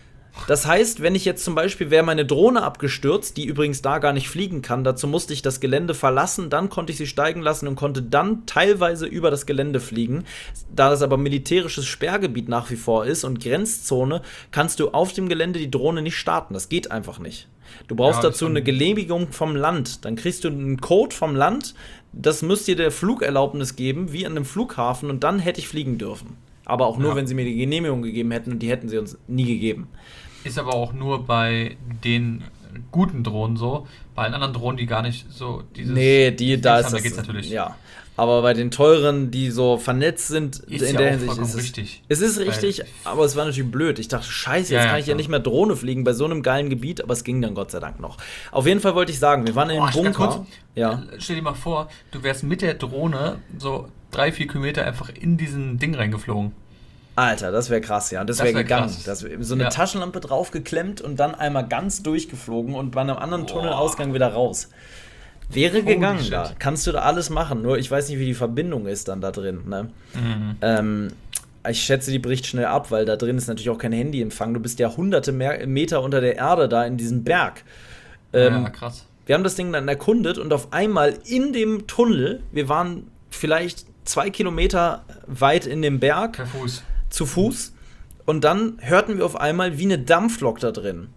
Speaker 1: Das heißt, wenn ich jetzt zum Beispiel, wäre meine Drohne abgestürzt, die übrigens da gar nicht fliegen kann, dazu musste ich das Gelände verlassen, dann konnte ich sie steigen lassen und konnte dann teilweise über das Gelände fliegen. Da das aber militärisches Sperrgebiet nach wie vor ist und Grenzzone, kannst du auf dem Gelände die Drohne nicht starten. Das geht einfach nicht. Du brauchst ja, dazu eine Genehmigung vom Land. Dann kriegst du einen Code vom Land, das müsst dir der Flugerlaubnis geben, wie an einem Flughafen, und dann hätte ich fliegen dürfen. Aber auch nur, ja. wenn sie mir die Genehmigung gegeben hätten, und die hätten sie uns nie gegeben.
Speaker 2: Ist aber auch nur bei den guten Drohnen so. Bei allen anderen Drohnen, die gar nicht so dieses...
Speaker 1: Nee, die, da ist
Speaker 2: haben,
Speaker 1: das...
Speaker 2: Da geht's natürlich.
Speaker 1: Ja. Aber bei den teuren, die so vernetzt sind,
Speaker 2: ist
Speaker 1: in
Speaker 2: ja
Speaker 1: der
Speaker 2: auch
Speaker 1: Hinsicht ist es
Speaker 2: richtig.
Speaker 1: Es ist richtig, aber es war natürlich blöd. Ich dachte, scheiße, jetzt
Speaker 2: ja,
Speaker 1: kann ich
Speaker 2: klar.
Speaker 1: ja nicht mehr Drohne fliegen bei so einem geilen Gebiet, aber es ging dann Gott sei Dank noch. Auf jeden Fall wollte ich sagen, wir waren in
Speaker 2: oh,
Speaker 1: dem Bunker.
Speaker 2: Kurz,
Speaker 1: ja.
Speaker 2: Stell dir mal vor, du wärst mit der Drohne so drei, vier Kilometer einfach in diesen Ding reingeflogen.
Speaker 1: Alter, das wäre krass, ja. Das, das wäre wär gegangen. Das wär so eine ja. Taschenlampe draufgeklemmt und dann einmal ganz durchgeflogen und bei einem anderen oh. Tunnelausgang wieder raus. Wäre Holy gegangen shit. Da. Kannst du da alles machen. Nur ich weiß nicht, wie die Verbindung ist dann da drin. Ne? Mhm. Ähm, ich schätze, die bricht schnell ab, weil da drin ist natürlich auch kein Handyempfang. Du bist ja hunderte Meter unter der Erde da in diesem Berg. Ähm,
Speaker 2: ja, krass.
Speaker 1: Wir haben das Ding dann erkundet und auf einmal in dem Tunnel, wir waren vielleicht zwei Kilometer weit in dem Berg.
Speaker 2: Per Fuß.
Speaker 1: Zu Fuß. Und dann hörten wir auf einmal wie eine Dampflok da drin.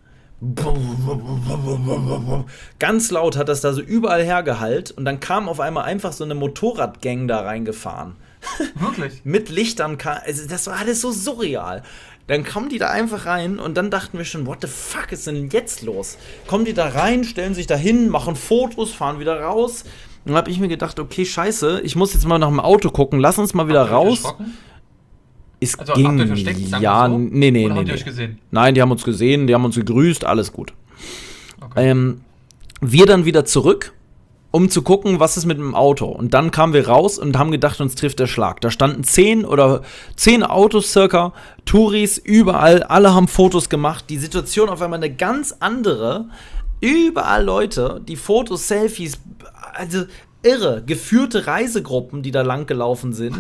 Speaker 1: Ganz laut hat das da so überall hergehallt und dann kam auf einmal einfach so eine Motorradgang da reingefahren.
Speaker 2: Wirklich?
Speaker 1: Mit Lichtern, also das war alles so surreal. Dann kommen die da einfach rein und dann dachten wir schon, what the fuck ist denn jetzt los? Kommen die da rein, stellen sich da hin, machen Fotos, fahren wieder raus. Und dann habe ich mir gedacht, okay, scheiße, ich muss jetzt mal nach dem Auto gucken, lass uns mal wieder
Speaker 2: habt ihr
Speaker 1: raus.
Speaker 2: Erschrocken?
Speaker 1: Es
Speaker 2: also
Speaker 1: ging,
Speaker 2: habt ihr versteckt,
Speaker 1: ja,
Speaker 2: so?
Speaker 1: nee, nee,
Speaker 2: Oder
Speaker 1: nee.
Speaker 2: habt ihr
Speaker 1: nee.
Speaker 2: euch gesehen?
Speaker 1: Nein, die haben uns gesehen, die haben uns gegrüßt, alles gut.
Speaker 2: Okay.
Speaker 1: Ähm, wir dann wieder zurück, um zu gucken, was ist mit dem Auto. Und dann kamen wir raus und haben gedacht, uns trifft der Schlag. Da standen zehn oder zehn Autos circa, Touris, überall, alle haben Fotos gemacht. Die Situation auf einmal eine ganz andere. Überall Leute, die Fotos, Selfies, also irre, geführte Reisegruppen, die da lang gelaufen sind.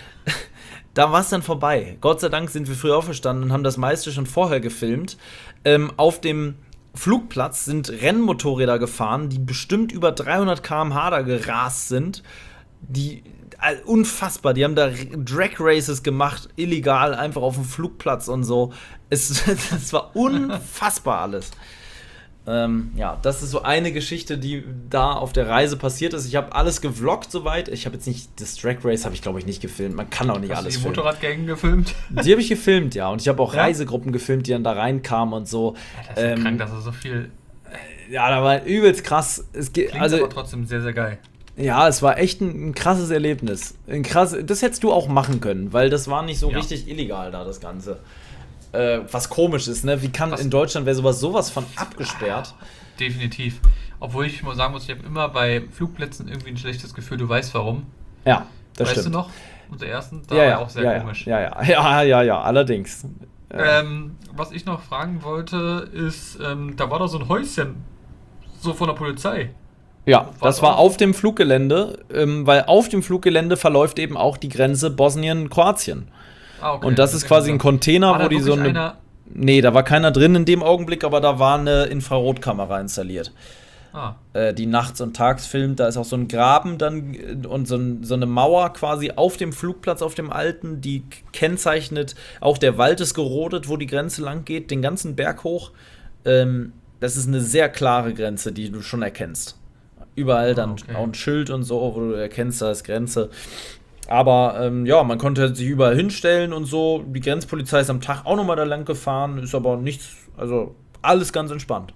Speaker 1: Da war es dann vorbei. Gott sei Dank sind wir früh aufgestanden und haben das meiste schon vorher gefilmt. Ähm, auf dem Flugplatz sind Rennmotorräder gefahren, die bestimmt über dreihundert Kilometer pro Stunde da gerast sind. Die, äh, unfassbar, die haben da Drag Races gemacht, illegal, einfach auf dem Flugplatz und so. Es, es war unfassbar alles. Ähm, ja, das ist so eine Geschichte, die da auf der Reise passiert ist. Ich habe alles gevloggt soweit. Ich habe jetzt nicht, das Drag Race habe ich glaube ich nicht gefilmt. Man kann auch nicht
Speaker 2: Hast
Speaker 1: alles
Speaker 2: du die
Speaker 1: filmen.
Speaker 2: Motorradgänge gefilmt?
Speaker 1: Die habe ich gefilmt, ja. Und ich habe auch
Speaker 2: Ja?
Speaker 1: Reisegruppen gefilmt, die dann da reinkamen und so.
Speaker 2: Ja, das ist ja
Speaker 1: Ähm,
Speaker 2: krank, dass er so viel.
Speaker 1: Ja, da war übelst krass. Es ge-
Speaker 2: Klingt
Speaker 1: also,
Speaker 2: aber trotzdem sehr, sehr geil.
Speaker 1: ja, es war echt ein, ein krasses Erlebnis. Ein krass, das hättest du auch machen können, weil das war nicht so
Speaker 2: Ja.
Speaker 1: richtig illegal da, das Ganze. Äh, was komisch ist, ne? Wie kann
Speaker 2: Was-
Speaker 1: in Deutschland wäre sowas sowas von abgesperrt?
Speaker 2: Definitiv. Obwohl ich mal sagen muss, ich habe immer bei Flugplätzen irgendwie ein schlechtes Gefühl, du weißt warum.
Speaker 1: Ja, das
Speaker 2: weißt
Speaker 1: stimmt.
Speaker 2: du noch? Unser ersten, da
Speaker 1: Ja,
Speaker 2: war
Speaker 1: ja,
Speaker 2: auch sehr
Speaker 1: ja,
Speaker 2: komisch.
Speaker 1: Ja, ja, ja, ja, ja, allerdings. Ja.
Speaker 2: Ähm, was ich noch fragen wollte, ist, ähm, da war doch so ein Häuschen, so von der Polizei.
Speaker 1: Ja,
Speaker 2: Was
Speaker 1: das war
Speaker 2: auch?
Speaker 1: auf dem Fluggelände, ähm, weil auf dem Fluggelände verläuft eben auch die Grenze Bosnien-Kroatien.
Speaker 2: Ah, okay.
Speaker 1: Und das ist quasi ein Container,
Speaker 2: War da
Speaker 1: wo die so
Speaker 2: wirklich
Speaker 1: eine.
Speaker 2: einer-
Speaker 1: Nee, da war keiner drin in dem Augenblick, aber da war eine Infrarotkamera installiert,
Speaker 2: Ah,
Speaker 1: äh, die nachts und tags filmt. Da ist auch so ein Graben dann äh, und so, ein, so eine Mauer quasi auf dem Flugplatz, auf dem alten, die k- kennzeichnet. Auch der Wald ist gerodet, wo die Grenze lang geht, den ganzen Berg hoch. Ähm, das ist eine sehr klare Grenze, die du schon erkennst. Überall dann
Speaker 2: Ah, okay.
Speaker 1: auch ein Schild und so, wo du erkennst, da ist Grenze. Aber ähm, ja, man konnte sich überall hinstellen und so. Die Grenzpolizei ist am Tag auch nochmal da lang gefahren, ist aber nichts, also alles ganz entspannt.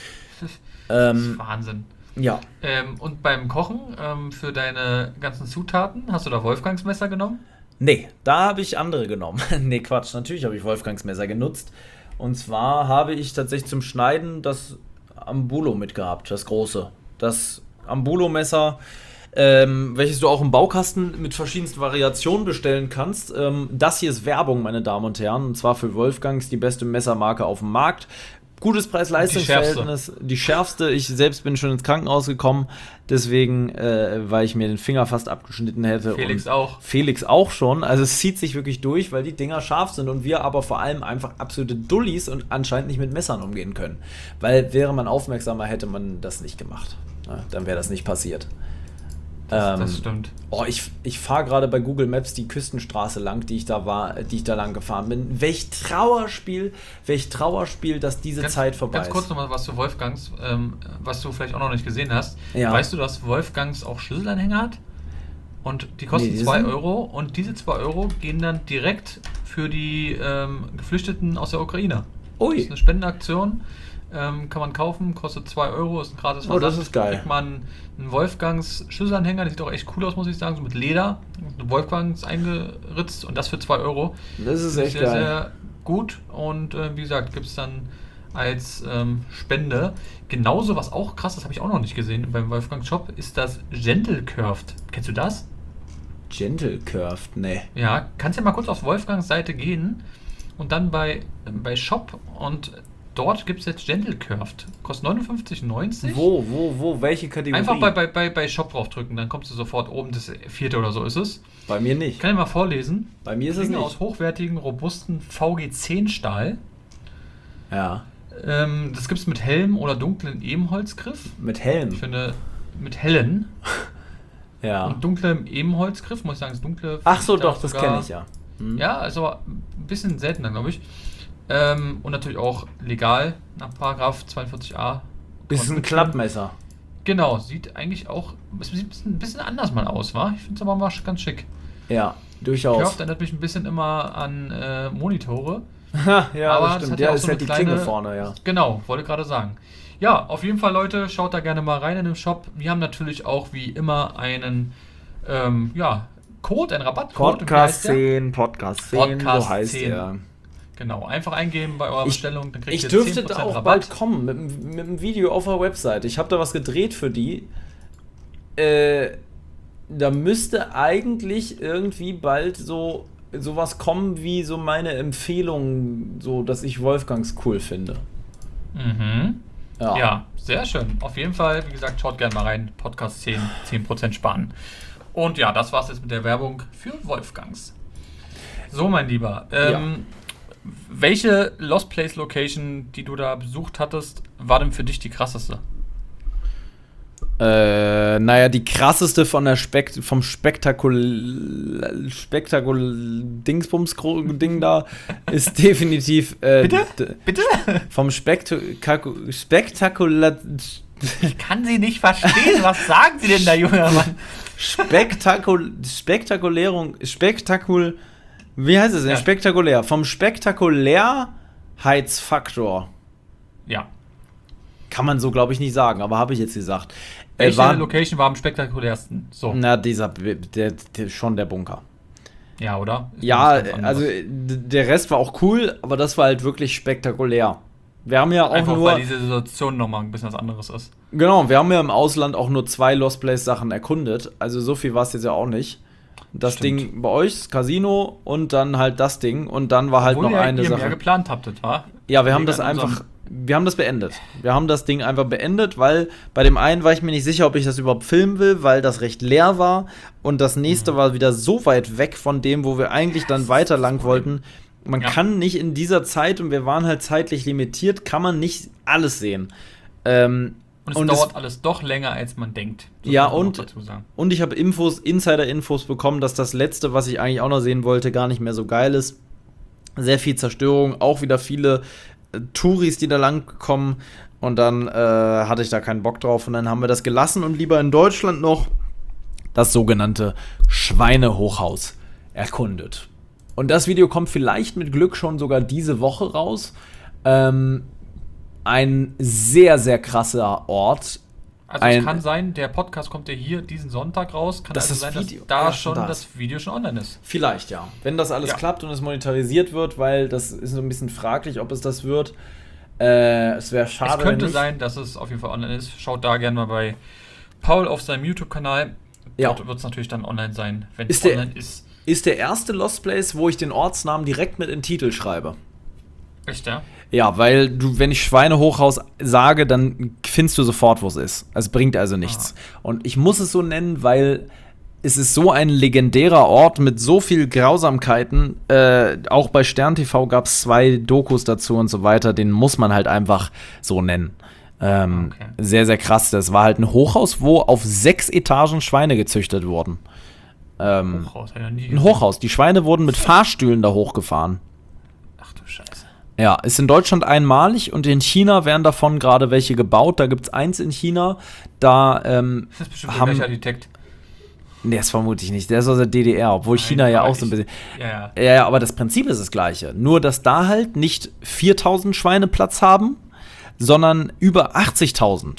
Speaker 2: das
Speaker 1: ähm,
Speaker 2: ist Wahnsinn.
Speaker 1: ja,
Speaker 2: Ähm, und beim Kochen ähm, für deine ganzen Zutaten, hast du da Wolfgangs Messer genommen?
Speaker 1: nee, da habe ich andere genommen. Nee, Quatsch, natürlich habe ich Wolfgangs Messer genutzt. Und zwar habe ich tatsächlich zum Schneiden das Ambulo mitgehabt, das große. Das Ambulo-Messer, ähm, welches du auch im Baukasten mit verschiedensten Variationen bestellen kannst. Ähm, das hier ist Werbung, meine Damen und Herren, und zwar für Wolfgangs, die beste Messermarke auf dem Markt. Gutes Preis-Leistungs-Verhältnis, die schärfste. Ich selbst bin schon ins Krankenhaus gekommen, deswegen, äh, weil ich mir den Finger fast abgeschnitten hätte.
Speaker 2: Felix
Speaker 1: und
Speaker 2: auch.
Speaker 1: Felix auch schon. Also es zieht sich wirklich durch, weil die Dinger scharf sind und wir aber vor allem einfach absolute Dullis und anscheinend nicht mit Messern umgehen können. Weil wäre man aufmerksamer, hätte man das nicht gemacht. Ja, dann wäre das nicht passiert.
Speaker 2: Das,
Speaker 1: Ähm,
Speaker 2: das stimmt.
Speaker 1: Oh, ich, ich fahre gerade bei Google Maps die Küstenstraße lang, die ich da war, die ich da lang gefahren bin. Welch Trauerspiel, welch Trauerspiel, dass diese
Speaker 2: Ganz,
Speaker 1: Zeit vorbei
Speaker 2: ganz
Speaker 1: ist.
Speaker 2: kurz nochmal was zu Wolfgangs, ähm, was du vielleicht auch noch nicht gesehen hast.
Speaker 1: Ja.
Speaker 2: Weißt du, dass Wolfgangs auch Schlüsselanhänger hat? Und die kosten
Speaker 1: Nee, die
Speaker 2: zwei
Speaker 1: sind-
Speaker 2: Euro und diese zwei Euro gehen dann direkt für die ähm, Geflüchteten aus der Ukraine. Das ist
Speaker 1: Ui,
Speaker 2: eine Spendenaktion. Ähm, kann man kaufen, kostet zwei Euro, ist ein gratis
Speaker 1: Oh, das
Speaker 2: Versand.
Speaker 1: ist geil.
Speaker 2: Kriegt man einen Wolfgangs Schlüsselanhänger, der sieht auch echt cool aus, muss ich sagen, so mit Leder. Wolfgangs eingeritzt und das für zwei Euro.
Speaker 1: das ist
Speaker 2: Finde
Speaker 1: echt
Speaker 2: ich sehr,
Speaker 1: geil.
Speaker 2: sehr gut und äh, wie gesagt, gibt es dann als ähm, Spende. Genauso, was auch krass, das habe ich auch noch nicht gesehen beim Wolfgang Shop, ist das Gentle Curved. Kennst du das?
Speaker 1: Gentle Curved, ne.
Speaker 2: Ja, kannst ja mal kurz auf Wolfgangs Seite gehen und dann bei, bei Shop und dort gibt es jetzt Gentle Curved. Kostet neunundfünfzig neunzig.
Speaker 1: Wo, wo, wo, welche Kategorie?
Speaker 2: Einfach bei, bei, bei, bei Shop draufdrücken, dann kommst du sofort oben, das vierte oder so ist es.
Speaker 1: Bei mir nicht.
Speaker 2: Ich kann ich mal vorlesen.
Speaker 1: Bei mir ist es nicht.
Speaker 2: Aus hochwertigen, robusten V G zehn Stahl.
Speaker 1: Ja.
Speaker 2: Ähm, das gibt es mit hellem oder dunklen Ebenholzgriff.
Speaker 1: Mit hellem?
Speaker 2: Ich finde, mit hellen.
Speaker 1: Ja.
Speaker 2: Und dunklem Ebenholzgriff, muss ich sagen, das dunkle.
Speaker 1: Ach so, doch, das kenne ich ja.
Speaker 2: Hm. Ja, also ein bisschen seltener, glaube ich. Ähm, und natürlich auch legal nach Paragraph zweiundvierzig a.
Speaker 1: Ist ein Klappmesser.
Speaker 2: Genau, sieht eigentlich auch es sieht ein bisschen anders mal aus, wa? Ich finde es aber mal ganz schick.
Speaker 1: Ja, durchaus.
Speaker 2: Curved erinnert mich ein bisschen immer an äh, Monitore.
Speaker 1: Ja, aber das stimmt. Ja, ist so halt die kleine, Klinge vorne, ja.
Speaker 2: Genau, wollte gerade sagen. Ja, auf jeden Fall, Leute, schaut da gerne mal rein in den Shop. Wir haben natürlich auch wie immer einen ähm, ja, Code, einen Rabattcode.
Speaker 1: Podcast zehn, Podcast zehn,
Speaker 2: Podcast
Speaker 1: so heißt
Speaker 2: zehn.
Speaker 1: Er.
Speaker 2: Genau, einfach eingeben bei eurer
Speaker 1: ich,
Speaker 2: Bestellung, dann kriegt
Speaker 1: ich
Speaker 2: ihr
Speaker 1: dürfte
Speaker 2: zehn Prozent
Speaker 1: da auch
Speaker 2: Rabatt.
Speaker 1: bald kommen mit, mit einem Video auf der Website. Ich habe da was gedreht für die. Äh, da müsste eigentlich irgendwie bald so sowas kommen wie so meine Empfehlung, so dass ich Wolfgangs cool finde.
Speaker 2: Mhm.
Speaker 1: Ja.
Speaker 2: ja, sehr schön. Auf jeden Fall, wie gesagt, schaut gerne mal rein. Podcast zehn, zehn Prozent sparen. Und ja, das war's jetzt mit der Werbung für Wolfgangs. So, mein Lieber. Ähm, ja. Welche Lost Place Location, die du da besucht hattest, war denn für dich die krasseste?
Speaker 1: Äh, naja, die krasseste von der Spekt vom Spektakul Spektakul Dingsbums Ding da ist definitiv äh,
Speaker 2: Bitte? D- Bitte?
Speaker 1: Vom Spektakul Spektakular
Speaker 2: Ich kann Sie nicht verstehen. Was sagen Sie denn da, junger Mann?
Speaker 1: Spektakul Spektakulärung Spektakul Wie heißt es denn? Ja. Spektakulär. Vom Spektakulärheitsfaktor.
Speaker 2: Ja.
Speaker 1: Kann man so, glaube ich, nicht sagen, aber habe ich jetzt gesagt.
Speaker 2: Welche
Speaker 1: äh, war,
Speaker 2: Location war am spektakulärsten? So.
Speaker 1: Na, dieser, der, der, schon der Bunker.
Speaker 2: Ja, oder? Ist
Speaker 1: ja, also der Rest war auch cool, aber das war halt wirklich spektakulär. Wir haben ja auch
Speaker 2: Einfach,
Speaker 1: nur...
Speaker 2: weil diese Situation nochmal ein bisschen was anderes ist.
Speaker 1: Genau, wir haben ja im Ausland auch nur zwei Lost Place Sachen erkundet, also so viel war es jetzt ja auch nicht. Das Stimmt. Ding bei euch, das Casino und dann halt das Ding und dann war halt Obwohl noch ihr, eine
Speaker 2: ihr
Speaker 1: Sache.
Speaker 2: Mehr geplant habtet, war?
Speaker 1: Ja, wir haben das einfach... Wir haben das beendet. Wir haben das Ding einfach beendet, weil bei dem einen war ich mir nicht sicher, ob ich das überhaupt filmen will, weil das recht leer war. Und das nächste mhm. war wieder so weit weg von dem, wo wir eigentlich dann weiter lang wollten. Man ja. kann nicht in dieser Zeit, und wir waren halt zeitlich limitiert, kann man nicht alles sehen. Ähm,
Speaker 2: und es und dauert es, alles doch länger, als man denkt.
Speaker 1: So ja, und, und ich habe Infos, Insider-Infos bekommen, dass das letzte, was ich eigentlich auch noch sehen wollte, gar nicht mehr so geil ist. Sehr viel Zerstörung, auch wieder viele Touris, die da lang kommen, und dann äh, hatte ich da keinen Bock drauf und dann haben wir das gelassen und lieber in Deutschland noch das sogenannte Schweinehochhaus erkundet. Und das Video kommt vielleicht mit Glück schon sogar diese Woche raus. Ähm, ein sehr, sehr krasser Ort.
Speaker 2: Also ein, es kann sein, der Podcast kommt ja hier diesen Sonntag raus. Kann
Speaker 1: das
Speaker 2: also sein,
Speaker 1: Video,
Speaker 2: dass da
Speaker 1: ja,
Speaker 2: schon
Speaker 1: das.
Speaker 2: das Video schon online ist.
Speaker 1: Vielleicht, ja. Wenn das alles ja. klappt und es monetarisiert wird, weil das ist so ein bisschen fraglich, ob es das wird. Äh, es wäre schade,
Speaker 2: Es könnte
Speaker 1: wenn
Speaker 2: sein, dass es auf jeden Fall online ist. Schaut da gerne mal bei Paul auf seinem YouTube-Kanal.
Speaker 1: Ja.
Speaker 2: Dort wird es natürlich dann online sein, wenn
Speaker 1: ist
Speaker 2: es online
Speaker 1: der,
Speaker 2: ist.
Speaker 1: Ist der erste Lost Place, wo ich den Ortsnamen direkt mit in den Titel schreibe.
Speaker 2: Echt, ja?
Speaker 1: Ja, weil du, wenn ich Schweinehochhaus sage, dann findest du sofort, wo es ist. Es bringt also nichts. Ah. Und ich muss es so nennen, weil es ist so ein legendärer Ort mit so viel Grausamkeiten. Äh, auch bei Stern T V gab es zwei Dokus dazu und so weiter. Den muss man halt einfach so nennen. Ähm, okay. Sehr, sehr krass. Das war halt ein Hochhaus, wo auf sechs Etagen Schweine gezüchtet wurden. Ähm,
Speaker 2: Hochhaus, ja nie
Speaker 1: ein Hochhaus. Die Schweine wurden mit Fahrstühlen da hochgefahren.
Speaker 2: Ach du Scheiße.
Speaker 1: Ja, ist in Deutschland einmalig und in China werden davon gerade welche gebaut. Da gibt es eins in China, da ähm,
Speaker 2: das ist bestimmt
Speaker 1: haben...
Speaker 2: der Architekt.
Speaker 1: Nee, das vermute ich nicht. Der ist aus der D D R, obwohl Nein, China ja auch so ein bisschen...
Speaker 2: Ja,
Speaker 1: ja. ja, aber das Prinzip ist das gleiche. Nur, dass da halt nicht viertausend Schweine Platz haben, sondern über achtzigtausend.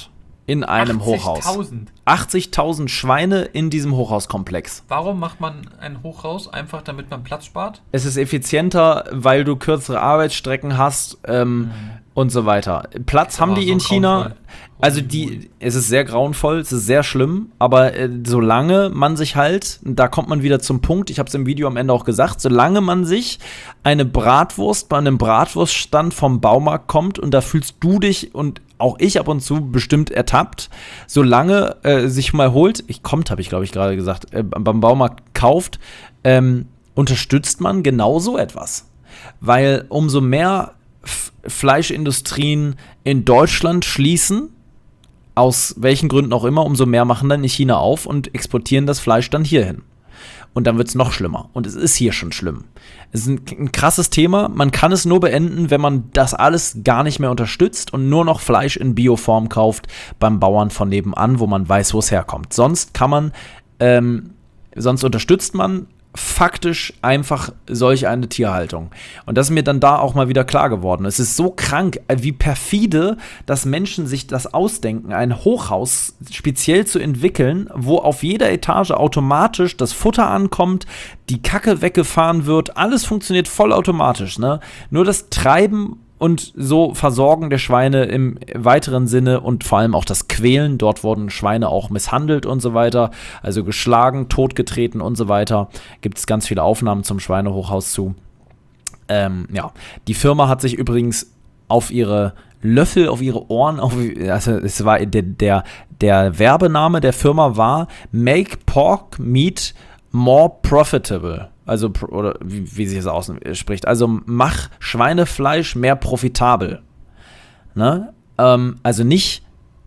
Speaker 1: in einem Hochhaus.
Speaker 2: achtzigtausend?
Speaker 1: achtzigtausend Schweine in diesem Hochhauskomplex.
Speaker 2: Warum macht man ein Hochhaus? Einfach, damit man Platz spart?
Speaker 1: Es ist effizienter, weil du kürzere Arbeitsstrecken hast ähm, mhm. und so weiter. Platz haben die so in China. Grauenvoll. Also die, es ist sehr grauenvoll, es ist sehr schlimm, aber äh, solange man sich halt, da kommt man wieder zum Punkt, ich habe es im Video am Ende auch gesagt, solange man sich eine Bratwurst bei einem Bratwurststand vom Baumarkt kommt und da fühlst du dich und auch ich ab und zu bestimmt ertappt, solange äh, sich mal holt, ich kommt, habe ich glaube ich gerade gesagt, äh, beim Baumarkt kauft, ähm, unterstützt man genau so etwas. Weil umso mehr F- Fleischindustrien in Deutschland schließen, aus welchen Gründen auch immer, umso mehr machen dann in China auf und exportieren das Fleisch dann hierhin. Und dann wird es noch schlimmer. Und es ist hier schon schlimm. Es ist ein, ein krasses Thema. Man kann es nur beenden, wenn man das alles gar nicht mehr unterstützt und nur noch Fleisch in Bioform kauft beim Bauern von nebenan, wo man weiß, wo es herkommt. Sonst kann man, ähm, sonst unterstützt man faktisch einfach solch eine Tierhaltung. Und das ist mir dann da auch mal wieder klar geworden. Es ist so krank, wie perfide, dass Menschen sich das ausdenken, ein Hochhaus speziell zu entwickeln, wo auf jeder Etage automatisch das Futter ankommt, die Kacke weggefahren wird, alles funktioniert vollautomatisch, ne? Nur das Treiben und so Versorgen der Schweine im weiteren Sinne und vor allem auch das Quälen. Dort wurden Schweine auch misshandelt und so weiter, also geschlagen, totgetreten und so weiter. Gibt es ganz viele Aufnahmen zum Schweinehochhaus zu. Ähm, ja, die Firma hat sich übrigens auf ihre Löffel, auf ihre Ohren, auf, also es war der, der, der Werbename der Firma war Make Pork Meat More Profitable. Also, oder wie, wie sich das ausspricht. Also, mach Schweinefleisch mehr profitabel. Ne? Ähm, also nicht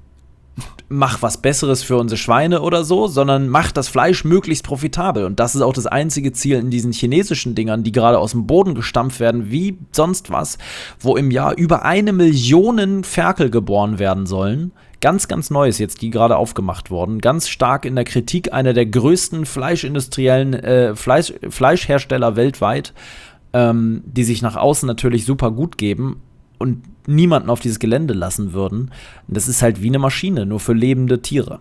Speaker 1: mach was Besseres für unsere Schweine oder so, sondern mach das Fleisch möglichst profitabel. Und das ist auch das einzige Ziel in diesen chinesischen Dingern, die gerade aus dem Boden gestampft werden, wie sonst was, wo im Jahr über eine Million Ferkel geboren werden sollen. Ganz, ganz Neues jetzt, die gerade aufgemacht wurden. Ganz stark in der Kritik, einer der größten fleischindustriellen äh, Fleisch, Fleischhersteller weltweit, ähm, die sich nach außen natürlich super gut geben und niemanden auf dieses Gelände lassen würden. Das ist halt wie eine Maschine, nur für lebende Tiere.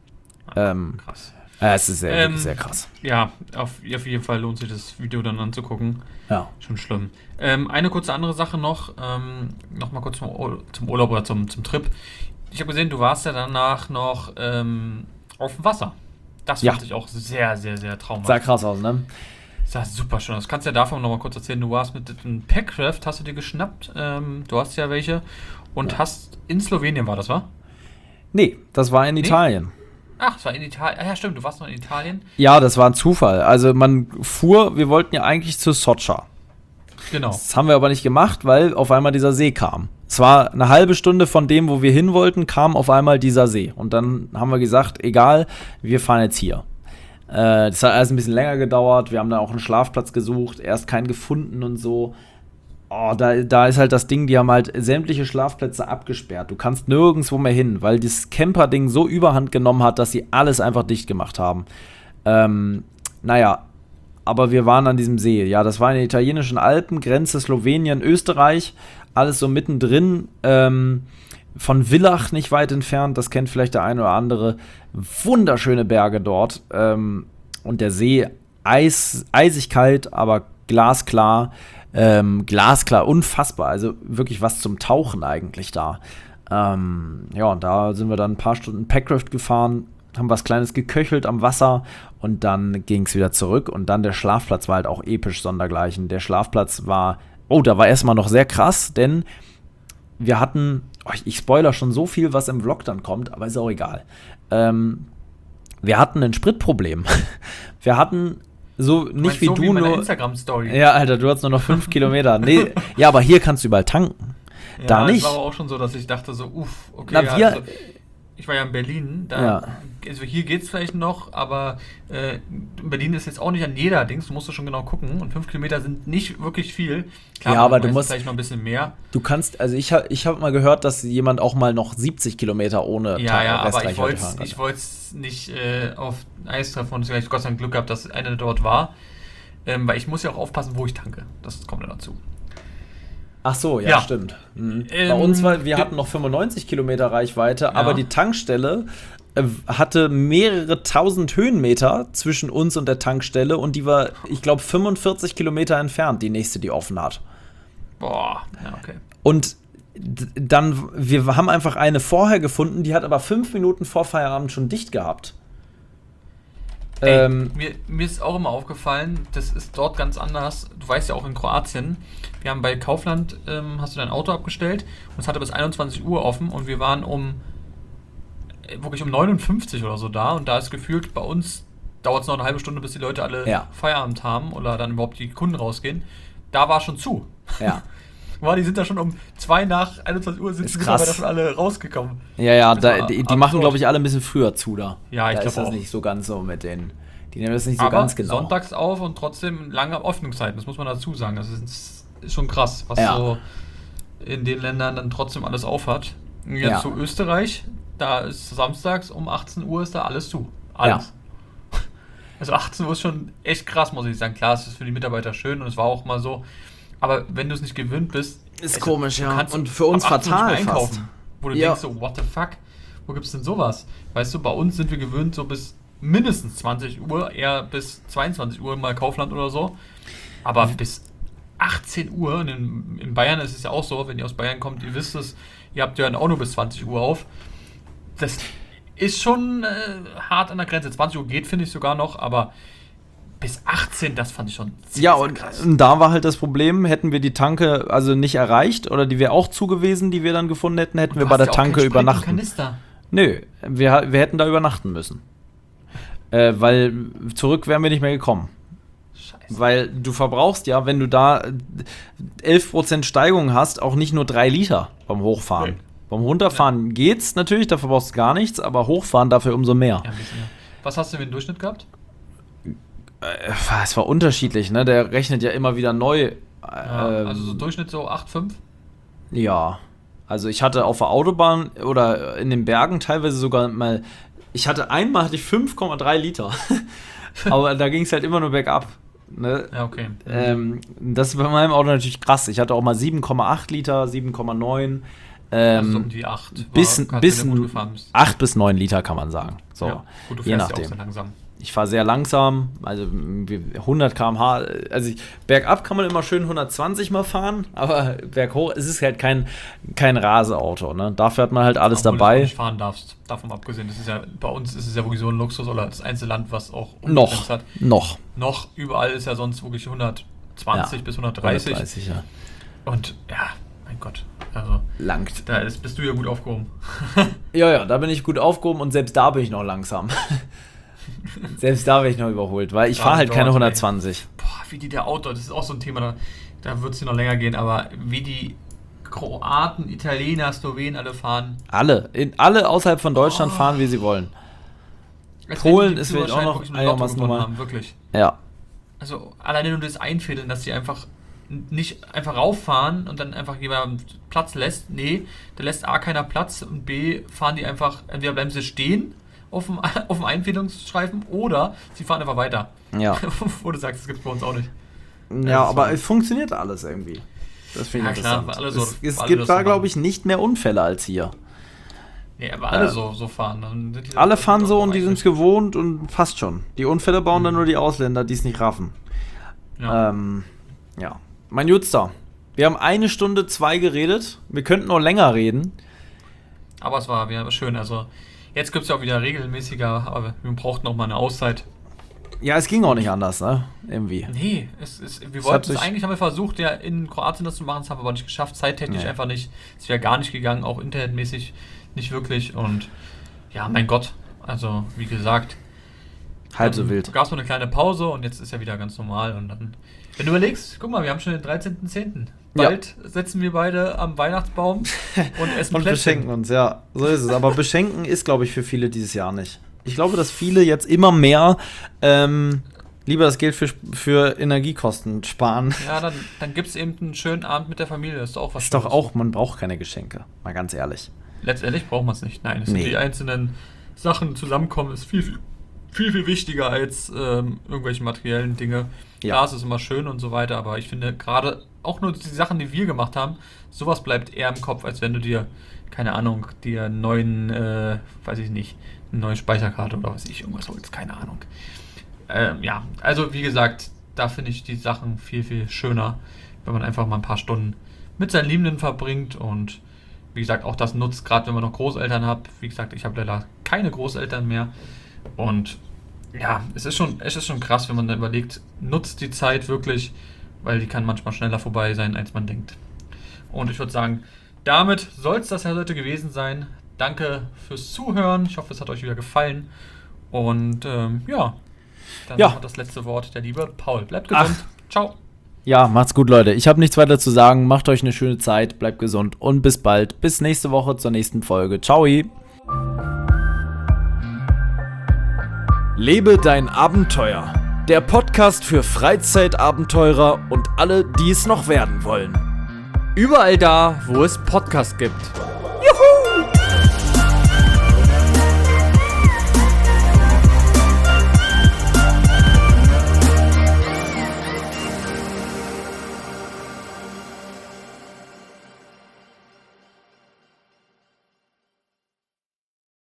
Speaker 1: Ähm, krass. Ja, es ist sehr, ähm, sehr krass.
Speaker 2: Ja, auf, auf jeden Fall lohnt sich das Video dann anzugucken.
Speaker 1: Ja.
Speaker 2: Schon schlimm. Ähm, eine kurze andere Sache noch, ähm, noch mal kurz zum, zum Urlaub oder zum, zum Trip. Ich habe gesehen, du warst ja danach noch ähm, auf dem Wasser. Das
Speaker 1: ja.
Speaker 2: fand ich auch sehr, sehr, sehr traumhaft.
Speaker 1: Sah krass aus, ne?
Speaker 2: Sah super schön aus. Kannst du ja davon noch mal kurz erzählen. Du warst mit einem Packcraft, hast du dir geschnappt. Ähm, du hast ja welche. Und ja. hast in Slowenien war das, wa?
Speaker 1: Nee, das war in nee? Italien.
Speaker 2: Ach, das war in Italien. Ah, ja, stimmt, du warst noch in Italien.
Speaker 1: Ja, das war ein Zufall. Also man fuhr, wir wollten ja eigentlich zu Socha.
Speaker 2: Genau.
Speaker 1: Das haben wir aber nicht gemacht, weil auf einmal dieser See kam. Es war eine halbe Stunde von dem, wo wir hin wollten, kam auf einmal dieser See. Und dann haben wir gesagt, egal, wir fahren jetzt hier. Äh, das hat alles ein bisschen länger gedauert. Wir haben dann auch einen Schlafplatz gesucht, erst keinen gefunden und so. Oh, da, da ist halt das Ding, die haben halt sämtliche Schlafplätze abgesperrt. Du kannst nirgendwo mehr hin, weil das Camper-Ding so überhand genommen hat, dass sie alles einfach dicht gemacht haben. Ähm, naja, aber wir waren an diesem See. Ja, das war in den italienischen Alpen, Grenze Slowenien, Österreich. Alles so mittendrin, ähm, von Villach nicht weit entfernt, das kennt vielleicht der eine oder andere. Wunderschöne Berge dort. Ähm, und der See, eis, eisig kalt, aber glasklar. Ähm, glasklar, unfassbar. Also wirklich was zum Tauchen eigentlich da. Ähm, ja, und da sind wir dann ein paar Stunden Packcraft gefahren, haben was Kleines geköchelt am Wasser und dann ging es wieder zurück. Und dann der Schlafplatz war halt auch episch sondergleichen. Der Schlafplatz war... Oh, da war erstmal noch sehr krass, denn wir hatten, oh, ich spoiler schon so viel, was im Vlog dann kommt, aber ist auch egal. Ähm, wir hatten ein Spritproblem. Wir hatten so
Speaker 2: du
Speaker 1: nicht wie
Speaker 2: so
Speaker 1: du
Speaker 2: wie
Speaker 1: nur.
Speaker 2: Instagram-Story.
Speaker 1: Ja, Alter, du hast nur noch fünf Kilometer. Nee, ja, aber hier kannst du überall tanken.
Speaker 2: Ja,
Speaker 1: da nicht.
Speaker 2: Das war aber auch schon so, dass ich dachte so, uff, okay.
Speaker 1: Na, wir,
Speaker 2: also, ich war ja in Berlin, da,
Speaker 1: ja.
Speaker 2: also hier geht's vielleicht noch, aber äh, Berlin ist jetzt auch nicht an jeder Dings, du musst schon genau gucken und fünf Kilometer sind nicht wirklich viel. Klar,
Speaker 1: ja, aber du musst
Speaker 2: vielleicht noch ein bisschen mehr.
Speaker 1: Du kannst, also ich habe ich hab mal gehört, dass jemand auch mal noch siebzig Kilometer ohne
Speaker 2: Ja, Tag, ja, aber ich wollte ich wollte es nicht äh, auf Eis treffen und ich habe Gott sei Dank Glück gehabt, dass einer dort war, ähm, weil ich muss ja auch aufpassen, wo ich tanke. Das kommt dann dazu.
Speaker 1: Ach so, ja,
Speaker 2: Ja.
Speaker 1: stimmt. Mhm.
Speaker 2: Ähm,
Speaker 1: Bei uns war, wir
Speaker 2: ge-
Speaker 1: hatten noch fünfundneunzig Kilometer Reichweite,
Speaker 2: Ja.
Speaker 1: aber die Tankstelle äh, hatte mehrere tausend Höhenmeter zwischen uns und der Tankstelle und die war, ich glaube, fünfundvierzig Kilometer entfernt, die nächste, die offen hat.
Speaker 2: Boah, ja, okay.
Speaker 1: Und d- dann, wir haben einfach eine vorher gefunden, die hat aber fünf Minuten vor Feierabend schon dicht gehabt.
Speaker 2: Ey,
Speaker 1: Ähm,
Speaker 2: mir, mir ist auch immer aufgefallen, das ist dort ganz anders. Du weißt ja auch in Kroatien, wir haben bei Kaufland, ähm, hast du dein Auto abgestellt und es hatte bis einundzwanzig Uhr offen und wir waren um äh, wirklich um neunundfünfzig oder so da und da ist gefühlt, bei uns dauert es noch eine halbe Stunde, bis die Leute alle
Speaker 1: Ja.
Speaker 2: Feierabend haben oder dann überhaupt die Kunden rausgehen. Da war schon zu.
Speaker 1: ja.
Speaker 2: War, die sind da schon um zwei nach einundzwanzig Uhr sind
Speaker 1: Ist
Speaker 2: die
Speaker 1: krass.
Speaker 2: Mitarbeiter schon alle rausgekommen.
Speaker 1: Ja, ja,
Speaker 2: Das
Speaker 1: da,
Speaker 2: war
Speaker 1: die, die
Speaker 2: absurd.
Speaker 1: machen, glaube ich, alle ein bisschen früher zu da.
Speaker 2: Ja, ich
Speaker 1: da
Speaker 2: glaub
Speaker 1: ist das
Speaker 2: auch.
Speaker 1: nicht so ganz so mit denen. Die nehmen das nicht so
Speaker 2: Aber
Speaker 1: ganz genau.
Speaker 2: sonntags auf und trotzdem lange Öffnungszeiten, das muss man dazu sagen. Das ist, ist schon krass, was
Speaker 1: Ja.
Speaker 2: so in den Ländern dann trotzdem alles auf hat. Und jetzt
Speaker 1: Ja.
Speaker 2: zu Österreich, da ist samstags um achtzehn Uhr ist da alles zu. Alles. Also achtzehn Uhr ist schon echt krass, muss ich sagen. Klar, es ist für die Mitarbeiter schön und es war auch mal so. Aber wenn du es nicht gewöhnt bist,
Speaker 1: Ist
Speaker 2: also,
Speaker 1: komisch,
Speaker 2: du
Speaker 1: ja.
Speaker 2: kannst
Speaker 1: Und für uns
Speaker 2: ab achtzehn Uhr
Speaker 1: fatal
Speaker 2: nicht mehr
Speaker 1: fast.
Speaker 2: Wo du
Speaker 1: Ja.
Speaker 2: denkst so, what the fuck? Wo gibt's denn sowas? Weißt du, bei uns sind wir gewöhnt so bis mindestens zwanzig Uhr, eher bis zweiundzwanzig Uhr mal Kaufland oder so. Aber bis achtzehn Uhr, und in, in Bayern ist es ja auch so, wenn ihr aus Bayern kommt, ihr wisst es, ihr habt ja auch nur bis zwanzig Uhr auf. Das ist schon äh, hart an der Grenze. zwanzig Uhr geht, finde ich sogar noch, aber bis achtzehn, das fand ich schon sehr,
Speaker 1: Ja,
Speaker 2: sehr
Speaker 1: und
Speaker 2: krass.
Speaker 1: da war halt das Problem, hätten wir die Tanke also nicht erreicht oder die wäre auch zu gewesen, die wir dann gefunden hätten, hätten
Speaker 2: Und
Speaker 1: wir
Speaker 2: du
Speaker 1: bei
Speaker 2: hast
Speaker 1: der
Speaker 2: ja auch
Speaker 1: Tanke
Speaker 2: keinen Sprit und
Speaker 1: übernachten.
Speaker 2: Kanister.
Speaker 1: Nö, wir, wir hätten da übernachten müssen. Äh, weil zurück wären wir nicht mehr gekommen.
Speaker 2: Scheiße.
Speaker 1: Weil du verbrauchst ja, wenn du da elf Prozent Steigung hast, auch nicht nur drei Liter beim Hochfahren.
Speaker 2: Nee.
Speaker 1: Beim Runterfahren geht's natürlich, da verbrauchst du gar nichts, aber Hochfahren dafür umso mehr.
Speaker 2: Ja, ein bisschen, ja. Was hast du für einen Durchschnitt gehabt?
Speaker 1: Äh, Es war unterschiedlich, ne? Der rechnet ja immer wieder neu.
Speaker 2: Ja,
Speaker 1: Ähm,
Speaker 2: also so Durchschnitt so acht Komma fünf?
Speaker 1: Ja, also ich hatte auf der Autobahn oder in den Bergen teilweise sogar mal, ich hatte einmal hatte ich fünf Komma drei Liter, aber da ging es halt immer nur bergab. Ne?
Speaker 2: Ja, okay.
Speaker 1: Ähm, das ist bei meinem Auto natürlich krass. Ich hatte auch mal sieben Komma acht Liter, sieben Komma neun. Ähm,
Speaker 2: also so um die acht.
Speaker 1: bis,
Speaker 2: War-
Speaker 1: bis
Speaker 2: wenn du gut gefahren bist.
Speaker 1: acht bis neun Liter kann man sagen. So,
Speaker 2: Ja, gut, du
Speaker 1: je
Speaker 2: fährst ja auch
Speaker 1: nachdem.
Speaker 2: sehr langsam.
Speaker 1: Ich fahre sehr langsam, also wir- hundert Kilometer pro Stunde. Also ich, bergab kann man immer schön hundertzwanzig mal fahren, aber berghoch es ist halt kein, kein Raseauto. Ne? Dafür hat man halt alles
Speaker 2: Obwohl du
Speaker 1: dabei.
Speaker 2: auch nicht fahren darfst. Davon abgesehen, das ist ja, bei uns ist es ja wirklich so ein Luxus oder das einzige Land, was auch
Speaker 1: Noch,
Speaker 2: unbegrenzt hat.
Speaker 1: noch.
Speaker 2: Noch, überall ist ja sonst wirklich hundertzwanzig
Speaker 1: Ja,
Speaker 2: bis hundertdreißig.
Speaker 1: hundertdreißig, ja.
Speaker 2: Und ja, mein Gott, also
Speaker 1: Langt.
Speaker 2: da ist, bist du ja gut aufgehoben.
Speaker 1: Ja, ja, da bin ich gut aufgehoben und selbst da bin ich noch langsam. Selbst da werde ich noch überholt, weil ich
Speaker 2: Ja,
Speaker 1: fahre halt
Speaker 2: dort,
Speaker 1: keine
Speaker 2: ey.
Speaker 1: hundertzwanzig.
Speaker 2: Boah, wie die der Auto, das ist auch so ein Thema, da, da wird es hier noch länger gehen, aber wie die Kroaten, Italiener, Slowenen alle fahren.
Speaker 1: Alle, in, alle außerhalb von Deutschland
Speaker 2: Oh.
Speaker 1: fahren, wie sie wollen.
Speaker 2: Als
Speaker 1: Polen
Speaker 2: wenn die
Speaker 1: ist
Speaker 2: den
Speaker 1: vielleicht auch
Speaker 2: Führerschein
Speaker 1: noch
Speaker 2: wirklich mit Lotto
Speaker 1: einigermaßen
Speaker 2: gewonnen
Speaker 1: normal.
Speaker 2: haben, wirklich.
Speaker 1: Ja.
Speaker 2: Also alleine nur das Einfädeln, dass die einfach nicht einfach rauffahren und dann einfach jemand Platz lässt. Nee, da lässt A keiner Platz und B fahren die einfach, entweder bleiben sie stehen auf dem, auf dem Einfädelungsstreifen oder sie fahren einfach weiter.
Speaker 1: Ja.
Speaker 2: Wo du sagst, das gibt es bei uns auch nicht.
Speaker 1: Ja,
Speaker 2: Also,
Speaker 1: aber es funktioniert alles irgendwie. Das finde ich
Speaker 2: Ja, klar,
Speaker 1: interessant.
Speaker 2: weil alle so-
Speaker 1: es es
Speaker 2: weil alle
Speaker 1: gibt
Speaker 2: das
Speaker 1: da,
Speaker 2: so
Speaker 1: glaube
Speaker 2: machen.
Speaker 1: ich, nicht mehr Unfälle als hier.
Speaker 2: Nee, aber alle
Speaker 1: Äh,
Speaker 2: so, so fahren. Dann sind die
Speaker 1: Alle
Speaker 2: dann
Speaker 1: fahren
Speaker 2: doch
Speaker 1: so und die sind es
Speaker 2: eigentlich-
Speaker 1: gewohnt und passt schon. Die Unfälle bauen dann
Speaker 2: Mhm.
Speaker 1: nur die Ausländer, die es nicht raffen.
Speaker 2: Ja.
Speaker 1: Ähm, ja. Mein Jutster, wir haben eine Stunde zwei geredet. Wir könnten noch länger reden.
Speaker 2: Aber es war wieder schön. Also jetzt gibt es ja auch wieder regelmäßiger, aber wir brauchten noch mal eine Auszeit.
Speaker 1: Ja, es ging auch nicht anders, ne? Irgendwie.
Speaker 2: Nee, es ist, wir
Speaker 1: Es
Speaker 2: wollten
Speaker 1: hat
Speaker 2: es
Speaker 1: sich-
Speaker 2: eigentlich, haben wir versucht, ja in Kroatien das zu machen, das haben wir aber nicht geschafft, zeittechnisch
Speaker 1: Nee.
Speaker 2: einfach nicht. Es wäre gar nicht gegangen, auch internetmäßig nicht wirklich. Und ja, mein Gott, also wie gesagt,
Speaker 1: Halb so wild.
Speaker 2: gab es mal eine kleine Pause und jetzt ist ja wieder ganz normal. Und dann, wenn du überlegst, guck mal, wir haben schon den dreizehnten zehnten
Speaker 1: Ja.
Speaker 2: Bald setzen wir beide am Weihnachtsbaum und essen
Speaker 1: Und
Speaker 2: Plätzchen.
Speaker 1: beschenken uns, ja. So ist es. Aber beschenken ist, glaube ich, für viele dieses Jahr nicht. Ich glaube, dass viele jetzt immer mehr ähm, lieber das Geld für, für Energiekosten sparen.
Speaker 2: Ja, dann, dann gibt es eben einen schönen Abend mit der Familie. Das ist doch auch was
Speaker 1: Ist doch
Speaker 2: Schönes.
Speaker 1: auch, man braucht keine Geschenke. Mal ganz ehrlich.
Speaker 2: Letztendlich braucht man es nicht. Nein, es
Speaker 1: Nee.
Speaker 2: sind die einzelnen Sachen zusammenkommen, ist viel, viel, viel, viel wichtiger als ähm, irgendwelche materiellen Dinge. Ja. Klar, es ist immer schön und so weiter, aber ich finde gerade auch nur die Sachen, die wir gemacht haben, sowas bleibt eher im Kopf, als wenn du dir, keine Ahnung, dir einen neuen, äh, weiß ich nicht, eine neue Speicherkarte oder was ich, irgendwas holst, keine Ahnung. Ähm, ja, also wie gesagt, da finde ich die Sachen viel, viel schöner, wenn man einfach mal ein paar Stunden mit seinen Liebenden verbringt und wie gesagt, auch das nutzt, gerade wenn man noch Großeltern hat. Wie gesagt, ich habe leider keine Großeltern mehr und ja, es ist schon, es ist schon krass, wenn man dann überlegt, nutzt die Zeit wirklich, weil die kann manchmal schneller vorbei sein, als man denkt. Und ich würde sagen, damit soll es das ja heute gewesen sein. Danke fürs Zuhören. Ich hoffe, es hat euch wieder gefallen. Und ähm, ja, dann ja. noch das letzte Wort der liebe Paul. Bleibt gesund. Ach. Ciao.
Speaker 1: Ja, macht's gut, Leute. Ich habe nichts weiter zu sagen. Macht euch eine schöne Zeit. Bleibt gesund und bis bald. Bis nächste Woche zur nächsten Folge. Ciao. Lebe dein Abenteuer. Der Podcast für Freizeitabenteurer und alle, die es noch werden wollen.
Speaker 2: Überall da, wo es Podcasts gibt.